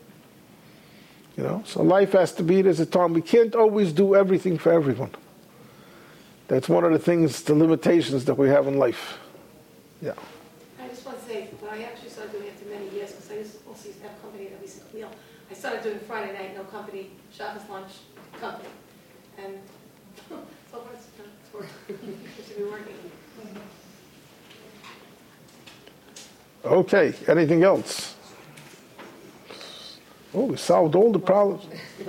Speaker 1: You know, so life has to be, there's a time. We can't always do everything for everyone. That's one of the things, the limitations that we have in life. Yeah.
Speaker 3: I just want to say, well, I actually started doing it for many years, because I used to also used to have company every single meal. I started doing Friday night, no company, Shabbos lunch, company. And so far it's, it's working. It should be working.
Speaker 1: Okay, anything else? Oh, we solved all the problems.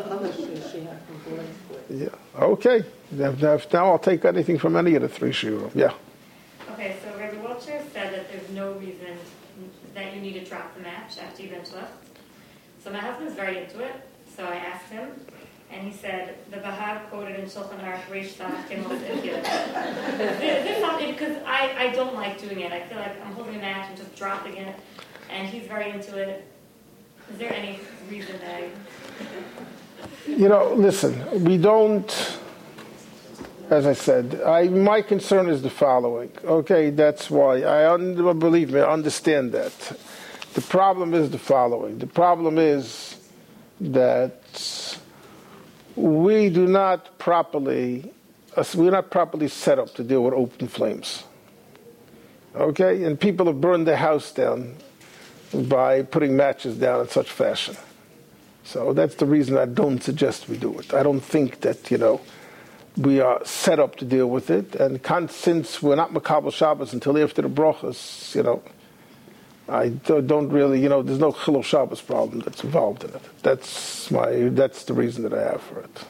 Speaker 1: Yeah. Okay. Now I'll take anything from any of the three shiurim. Yeah.
Speaker 7: Okay, so Rabbi Wiltshire said that there's no reason that you need to drop the match after you've been left. So my husband's very into it, so I asked him, and he said, the Bahar quoted in Shulchan Aruch, Reish Sach, Gimel, Zikir. Is this something, because I, I don't like doing it. I feel like I'm holding a match and just dropping it, and he's very into it. Is there any reason that I...
Speaker 1: You know, listen, we don't... as I said, I, my concern is the following. Okay, that's why. I un, believe me, I understand that. The problem is the following. The problem is that we do not properly, we're not properly set up to deal with open flames. Okay, and people have burned their house down by putting matches down in such fashion. So that's the reason I don't suggest we do it. I don't think that, you know, we are set up to deal with it. And since we're not Makabel Shabbos until after the brachas, you know, I don't really, you know, there's no Chilul Shabbos problem that's involved in it. That's my, that's the reason that I have for it.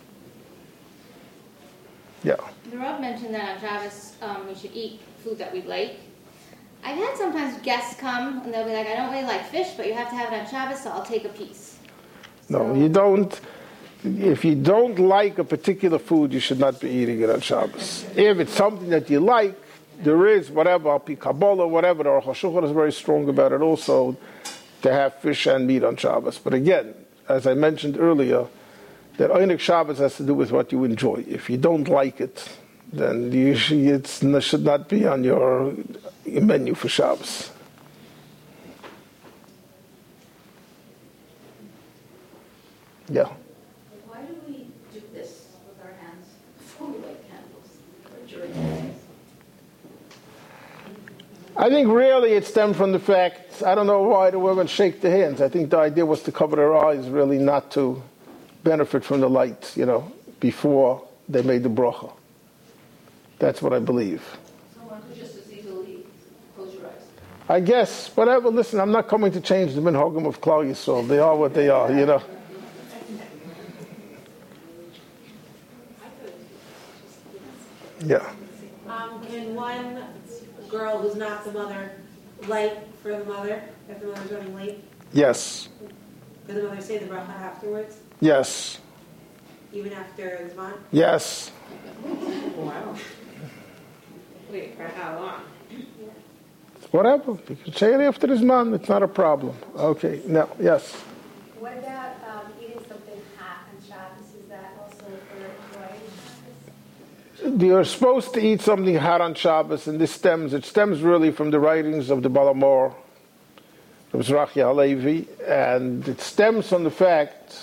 Speaker 1: Yeah.
Speaker 8: The Rav mentioned that on Shabbos um, we should eat food that we like. I've had sometimes guests come and they'll be like, I don't really like fish, but you have to have it on Shabbos, so I'll take a piece.
Speaker 1: No, you don't. If you don't like a particular food, you should not be eating it on Shabbos. If it's something that you like, there is whatever, Al Pi Kabbalah, whatever, the Aruch HaShulchan is very strong about it also, to have fish and meat on Shabbos. But again, as I mentioned earlier, that Einik Shabbos has to do with what you enjoy. If you don't like it, then you should, it's, it should not be on your menu for Shabbos. Yeah.
Speaker 9: Why do we do this with our hands before we light candles or during candles?
Speaker 1: I think really it stemmed from the fact, I don't know why the women shake their hands. I think the idea was to cover their eyes, really not to benefit from the light, you know, before they made the bracha. That's what I believe.
Speaker 9: Someone could just as easily close your eyes.
Speaker 1: I guess, whatever, listen, I'm not coming to change the minhagim of Klal Yisrael. They are what they are, you know. Yeah.
Speaker 4: Um, can one girl who's not the mother light for the mother if the mother's running late?
Speaker 1: Yes.
Speaker 4: Does the mother say the bracha afterwards?
Speaker 1: Yes.
Speaker 4: Even after the Zman?
Speaker 1: Yes.
Speaker 2: Wow. Wait, for how long?
Speaker 1: Whatever. You can say it after this man. It's not a problem. Okay. Now, yes.
Speaker 10: What about um, eating something hot on Shabbos? Is that also for enjoying Shabbos?
Speaker 1: You're supposed to eat something hot on Shabbos, and this stems, it stems really from the writings of the Balamor, of Zrachi Halevi, and it stems from the fact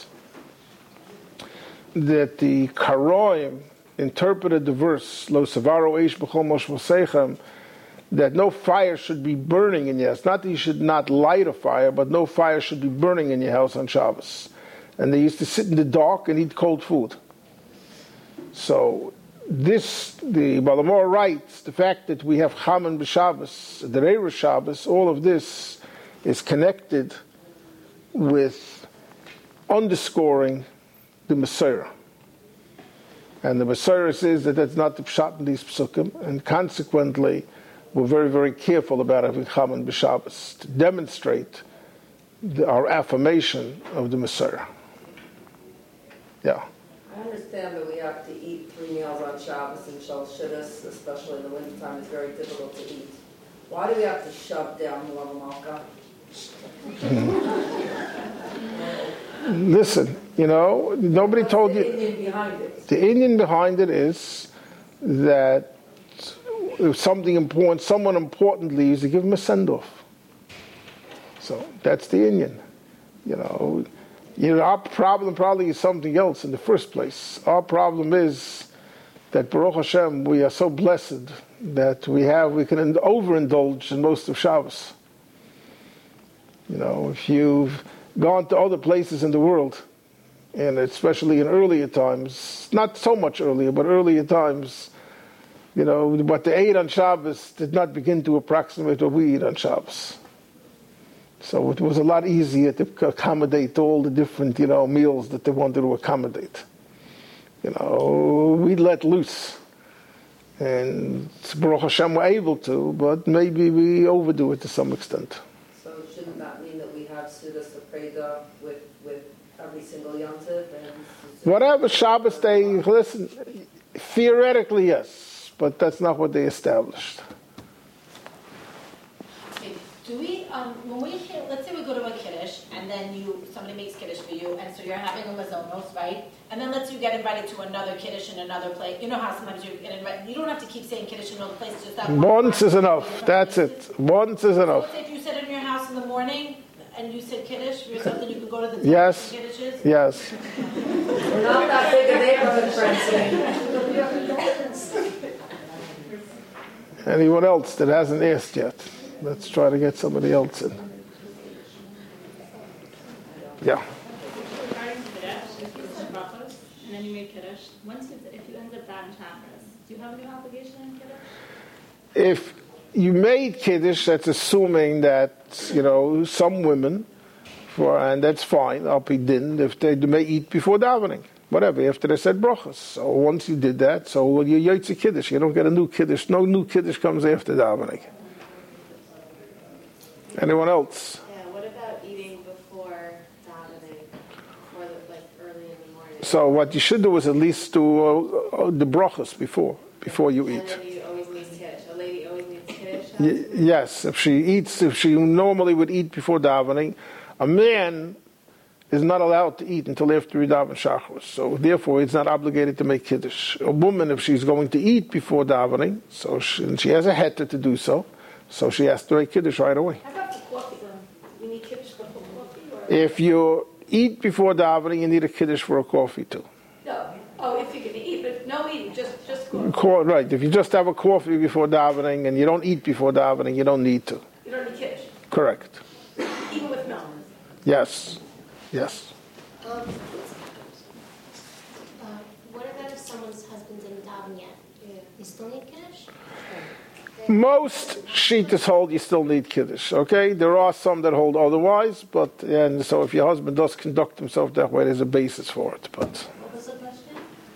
Speaker 1: that the Karoim interpreted the verse, Lo Savaro Eish B'chol Moshvosechem, that no fire should be burning in your house. Not that you should not light a fire, but no fire should be burning in your house on Shabbos. And they used to sit in the dark and eat cold food. So this, the Balamor writes, the fact that we have Chaman b'Shabbos, the Reira Shabbos, all of this is connected with underscoring the Messiah. And the Messiah says that that's not the pshat in these psukim, and consequently, we're very, very careful about having Chaman b'Shabbos to demonstrate the, our affirmation of the Messiah. Yeah.
Speaker 11: I understand that we have to eat three meals on Shabbos and Shal Shidduch, especially in the wintertime, it's very difficult to eat. Why do we have to shove down more malka?
Speaker 1: Listen, you know, nobody
Speaker 11: What's
Speaker 1: told
Speaker 11: the
Speaker 1: you.
Speaker 11: Indian behind it?
Speaker 1: The Indian behind it is that if something important, someone important leaves, you give them a send-off. So that's the Indian. You know, you know, our problem probably is something else in the first place. Our problem is that Baruch Hashem, we are so blessed that we have, we can overindulge in most of Shabbos. You know, if you've gone to other places in the world, and especially in earlier times, not so much earlier, but earlier times, you know, what they ate on Shabbos did not begin to approximate what we eat on Shabbos. So it was a lot easier to accommodate all the different, you know, meals that they wanted to accommodate. You know, we let loose. And Baruch Hashem were able to, but maybe we overdo it to some extent.
Speaker 11: So shouldn't that mean that we have Sudas Apreda with, with every single yontif?
Speaker 1: Whatever Shabbos they, listen, theoretically yes, but that's not what they established.
Speaker 12: Do we, um, when we, let's say we go to a kiddush, and then you, somebody makes kiddush for you, and so you're having a mazonos, right? And then let's say you get invited to another kiddush in another place. You know how sometimes you get invited, you don't have to keep saying kiddush in another place, just that one.
Speaker 1: Once is enough. That's it. Once is
Speaker 12: So
Speaker 1: enough.
Speaker 12: let's say if you said in your house in the morning, and you said kiddush for yourself, then you could go to the
Speaker 1: Yes.
Speaker 12: kiddushes?
Speaker 1: Yes.
Speaker 11: We're not that big a neighborhood, Francine.
Speaker 1: Anyone else that hasn't asked yet? Let's try to get somebody else in. Yeah.
Speaker 7: Regarding Kiddush, if you said brachos and then you made Kiddush, once you, if you end up that in Shabbos, do you have any obligation in Kiddush?
Speaker 1: If you made Kiddush, that's assuming that, you know, some women, for, and that's fine, Al Pi Din, if they may eat before davening. Whatever, after they said brachos. So once you did that, so you yotze Kiddush. You don't get a new Kiddush. No new Kiddush comes after davening. Anyone else?
Speaker 13: Yeah, what about eating before davening, or like early in the morning?
Speaker 1: So what you should do is at least do uh, uh, the brachos before, before you
Speaker 13: And
Speaker 1: eat.
Speaker 13: then you always need kiddush. A lady always needs kiddush.
Speaker 1: Y- yes, if she eats, if she normally would eat before davening, a man is not allowed to eat until after he daven shachos. So therefore, he's not obligated to make kiddush. A woman, if she's going to eat before davening, so she, and she has a heter to do so, so she has to make kiddush right away.
Speaker 3: How about the coffee, though? You need kiddush before coffee, or?
Speaker 1: If you eat before davening, you need a kiddush for a coffee too.
Speaker 3: No. Oh, if you're gonna eat, but no eating, just, just coffee.
Speaker 1: Co- Right, if you just have a coffee before davening and you don't eat before davening, you don't need to.
Speaker 3: You don't need kiddush,
Speaker 1: Correct.
Speaker 3: even with milk.
Speaker 1: Yes. Yes.
Speaker 10: Um, uh, what about if someone's husband didn't daven yet? You still need kiddush?
Speaker 1: Most shittas hold you still need kiddush. Okay, there are some that hold otherwise, but and so if your husband does conduct himself that way, there's a basis for it. But
Speaker 12: What was the question?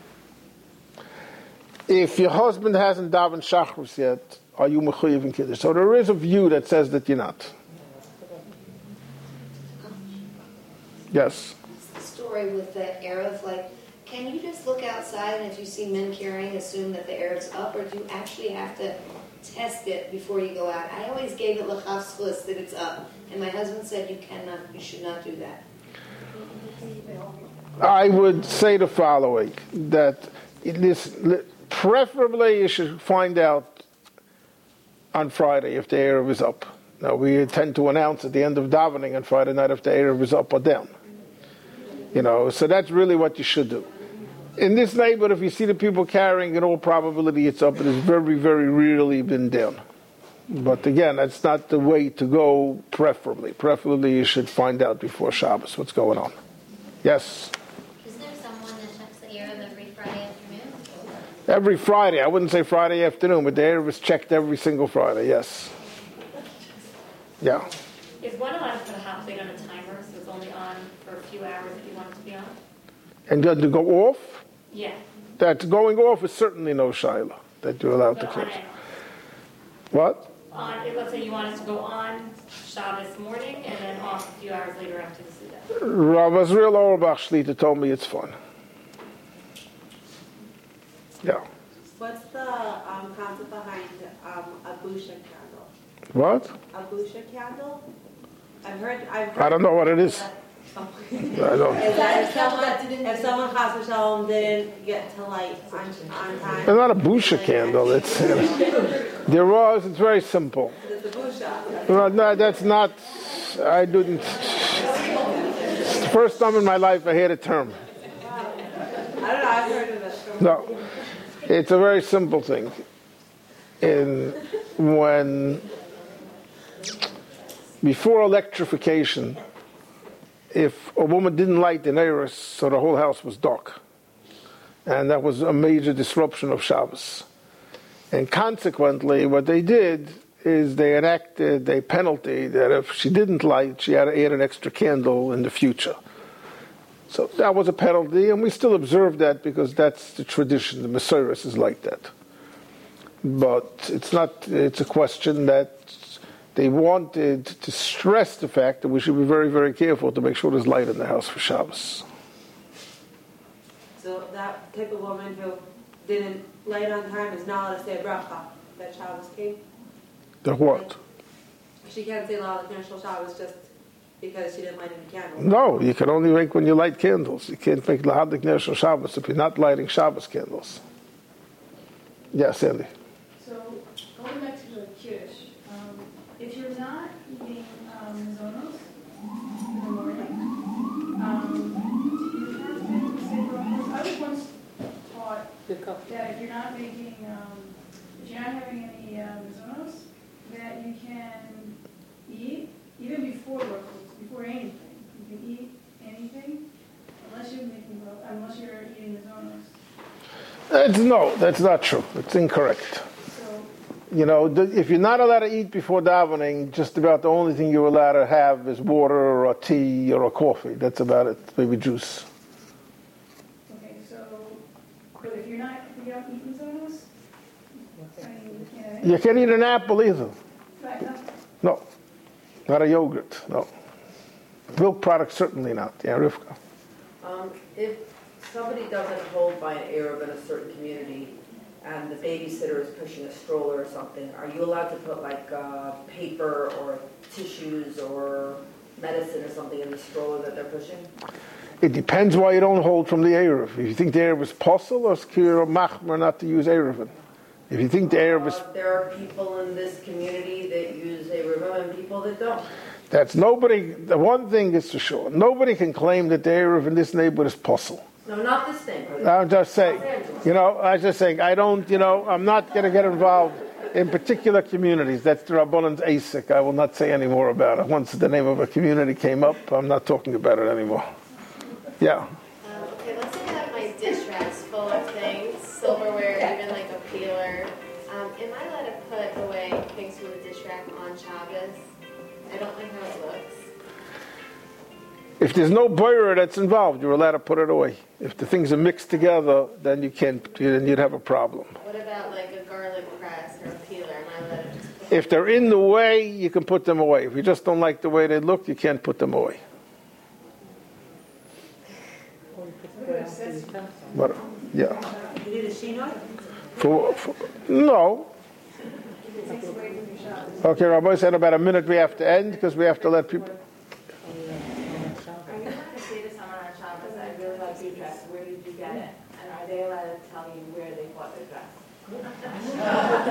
Speaker 1: if your husband hasn't davened shachris yet, are you mechuyev in kiddush? So there is a view that says that you're not. Yes.
Speaker 6: The story with the Erev, like, can you just look outside and if you see men carrying, assume that the Erev's up, or do you actually have to test it before you go out? I always gave it l'chavschus that it's up, and my husband said you cannot, you should not do that.
Speaker 1: I would say the following, that it is, preferably you should find out on Friday if the Erev is up. Now, we tend to announce at the end of davening on Friday night if the Erev is up or down. You know, so that's really what you should do. In this neighborhood, if you see the people carrying, in all probability it's up. It has very, very rarely been down. But again, that's not the way to go, preferably. Preferably you should find out before Shabbos what's going on. Yes?
Speaker 10: Is there someone that checks the Erev every Friday afternoon?
Speaker 1: Every Friday. I wouldn't say Friday afternoon, but the Erev is checked every single Friday, yes. Yeah.
Speaker 7: Is one allowed to put a hot plate on a timer, so it's only on for a few hours if you want it to be on?
Speaker 1: And then to go off?
Speaker 7: Yeah.
Speaker 1: That going off is certainly no shaila that you're allowed to
Speaker 7: But on
Speaker 1: close.
Speaker 7: it,
Speaker 1: What?
Speaker 7: on, if, let's say you want it to go on Shabbos morning and then off a few hours later after the Suda.
Speaker 1: Rav Azriel Auerbach Shlita told me it's fun. Yeah.
Speaker 4: What's the um, concept behind um, a busha candle?
Speaker 1: What?
Speaker 4: A busha candle? I've heard. I've heard
Speaker 1: I don't know what it is.
Speaker 4: that-
Speaker 1: I don't.
Speaker 4: Is that if someone, if someone Chas v'Shalom didn't get to light on, on time?
Speaker 1: It's not a busha candle. It's there was. It's very simple.
Speaker 4: It's a busha.
Speaker 1: No, no, that's not. I didn't. It's the first time in my life I heard a term.
Speaker 4: I don't know. I've heard of it.
Speaker 1: No, it's a very simple thing. In when before electrification, if a woman didn't light the neiros, so the whole house was dark, and that was a major disruption of Shabbos. And consequently, what they did is they enacted a penalty that if she didn't light, she had to add an extra candle in the future. So that was a penalty, and we still observe that because that's the tradition. The Mesiris is like that. But it's not, it's a question that they wanted to stress the fact that we should be very, very careful to make sure there's light in the house for Shabbos.
Speaker 4: So that type of woman who didn't light on time is not allowed to say bracha that Shabbos came.
Speaker 1: The what?
Speaker 4: she can't say Lahad National Shabbos just because she didn't light any candles.
Speaker 1: No, you can only make when you light candles. You can't make Lahadik Ner Shabbos if you're not lighting Shabbos candles. Yes, Andy.
Speaker 14: So, going back to the Kiddush, um, if you're not eating um, Mazonos in the morning, um, do you have to say brachos? I was once taught that if you're not making, um, if you're not having any uh, Mazonos, that you can eat even before brachos, before anything. You can eat anything unless you're making unless you're eating Mazonos.
Speaker 1: That's, no, that's not true. It's incorrect. You know, if you're not allowed to eat before davening, just about the only thing you're allowed to have is water or a tea or a coffee. That's about it. Maybe juice.
Speaker 14: Okay, so, but if you're not, if you don't eat Mazonos, I mean, you can't.
Speaker 1: You can't eat an apple either.
Speaker 14: Right, no.
Speaker 1: No. Not a yogurt. No. Milk products, certainly not. Yeah, Rivka.
Speaker 11: Um, if somebody doesn't hold by an Eruv in a certain community, and the babysitter is pushing a stroller or something, are you allowed to put like uh, paper or tissues or medicine or something in the stroller that they're pushing?
Speaker 1: It depends why you don't hold from the Eruv. If you think the Eruv is possible, or skir or machmer not to use Eruvin. If you think the Eruv is...
Speaker 11: Uh, there are people in this community that use Eruv and people that don't.
Speaker 1: That's nobody... The one thing is for sure. Nobody can claim that the Eruv in this neighborhood is possible.
Speaker 11: No, not this thing.
Speaker 1: I'm just saying, you know, I was just saying, I don't, you know, I'm not going to get involved in particular communities. That's the Rabbanan's A S I C. I will not say any more about it. Once the name of a community came up, I'm not talking about it anymore. Yeah.
Speaker 13: Um, okay, let's say I have my dish racks full of things, silverware, even like a peeler. Um, am I allowed to put away things from the dish rack on Shabbos? I don't like how it looks.
Speaker 1: If there's no boirer that's involved, you're allowed to put it away. If the things are mixed together, then you can't. Then you'd have a problem.
Speaker 13: What about like a garlic press or a peeler? Am I allowed to just put
Speaker 1: If they're in the way, you can put them away. If you just don't like the way they look, you can't put them away. But, yeah.
Speaker 4: You need a shino?
Speaker 1: For, for, no. Okay, Rabbi said about a minute we have to end because we have to let people.
Speaker 9: Where did you get it? And are they allowed to tell you where they bought the dress?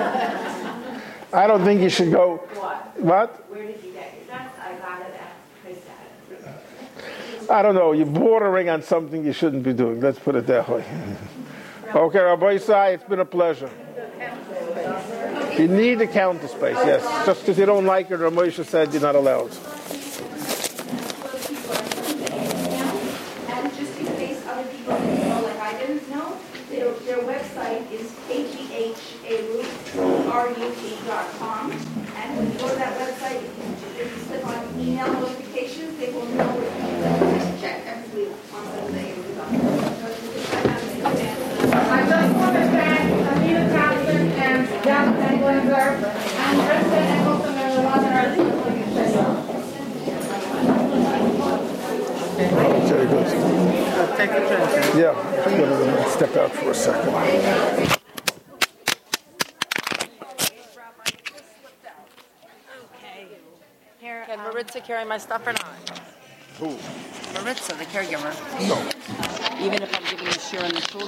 Speaker 1: I don't think you should go.
Speaker 9: What?
Speaker 1: What?
Speaker 9: Where did you get your dress? I got it at Chris.
Speaker 1: I don't know. You're bordering on something you shouldn't be doing. Let's put it that way. Okay, Rabbi Isai, it's been a pleasure. You need to count the space, yes. Just because you don't like it, Rabbi Isai said you're not allowed.
Speaker 9: Their website is H E H A R U T dot com, and when you go to that website, if you click on email notifications, they will know what you just check every week on Sunday. I just want to thank Anita Townsend and Jonathan Glenberg and Kristen Eccleston and the ones that are
Speaker 1: Very good.
Speaker 15: Uh, take a chance.
Speaker 1: Yeah, I'm going to step out for a second.
Speaker 16: Here, can Maritza carry my stuff or not?
Speaker 1: Who?
Speaker 16: Maritza, the caregiver.
Speaker 1: No.
Speaker 16: Even if I'm giving a share in the food.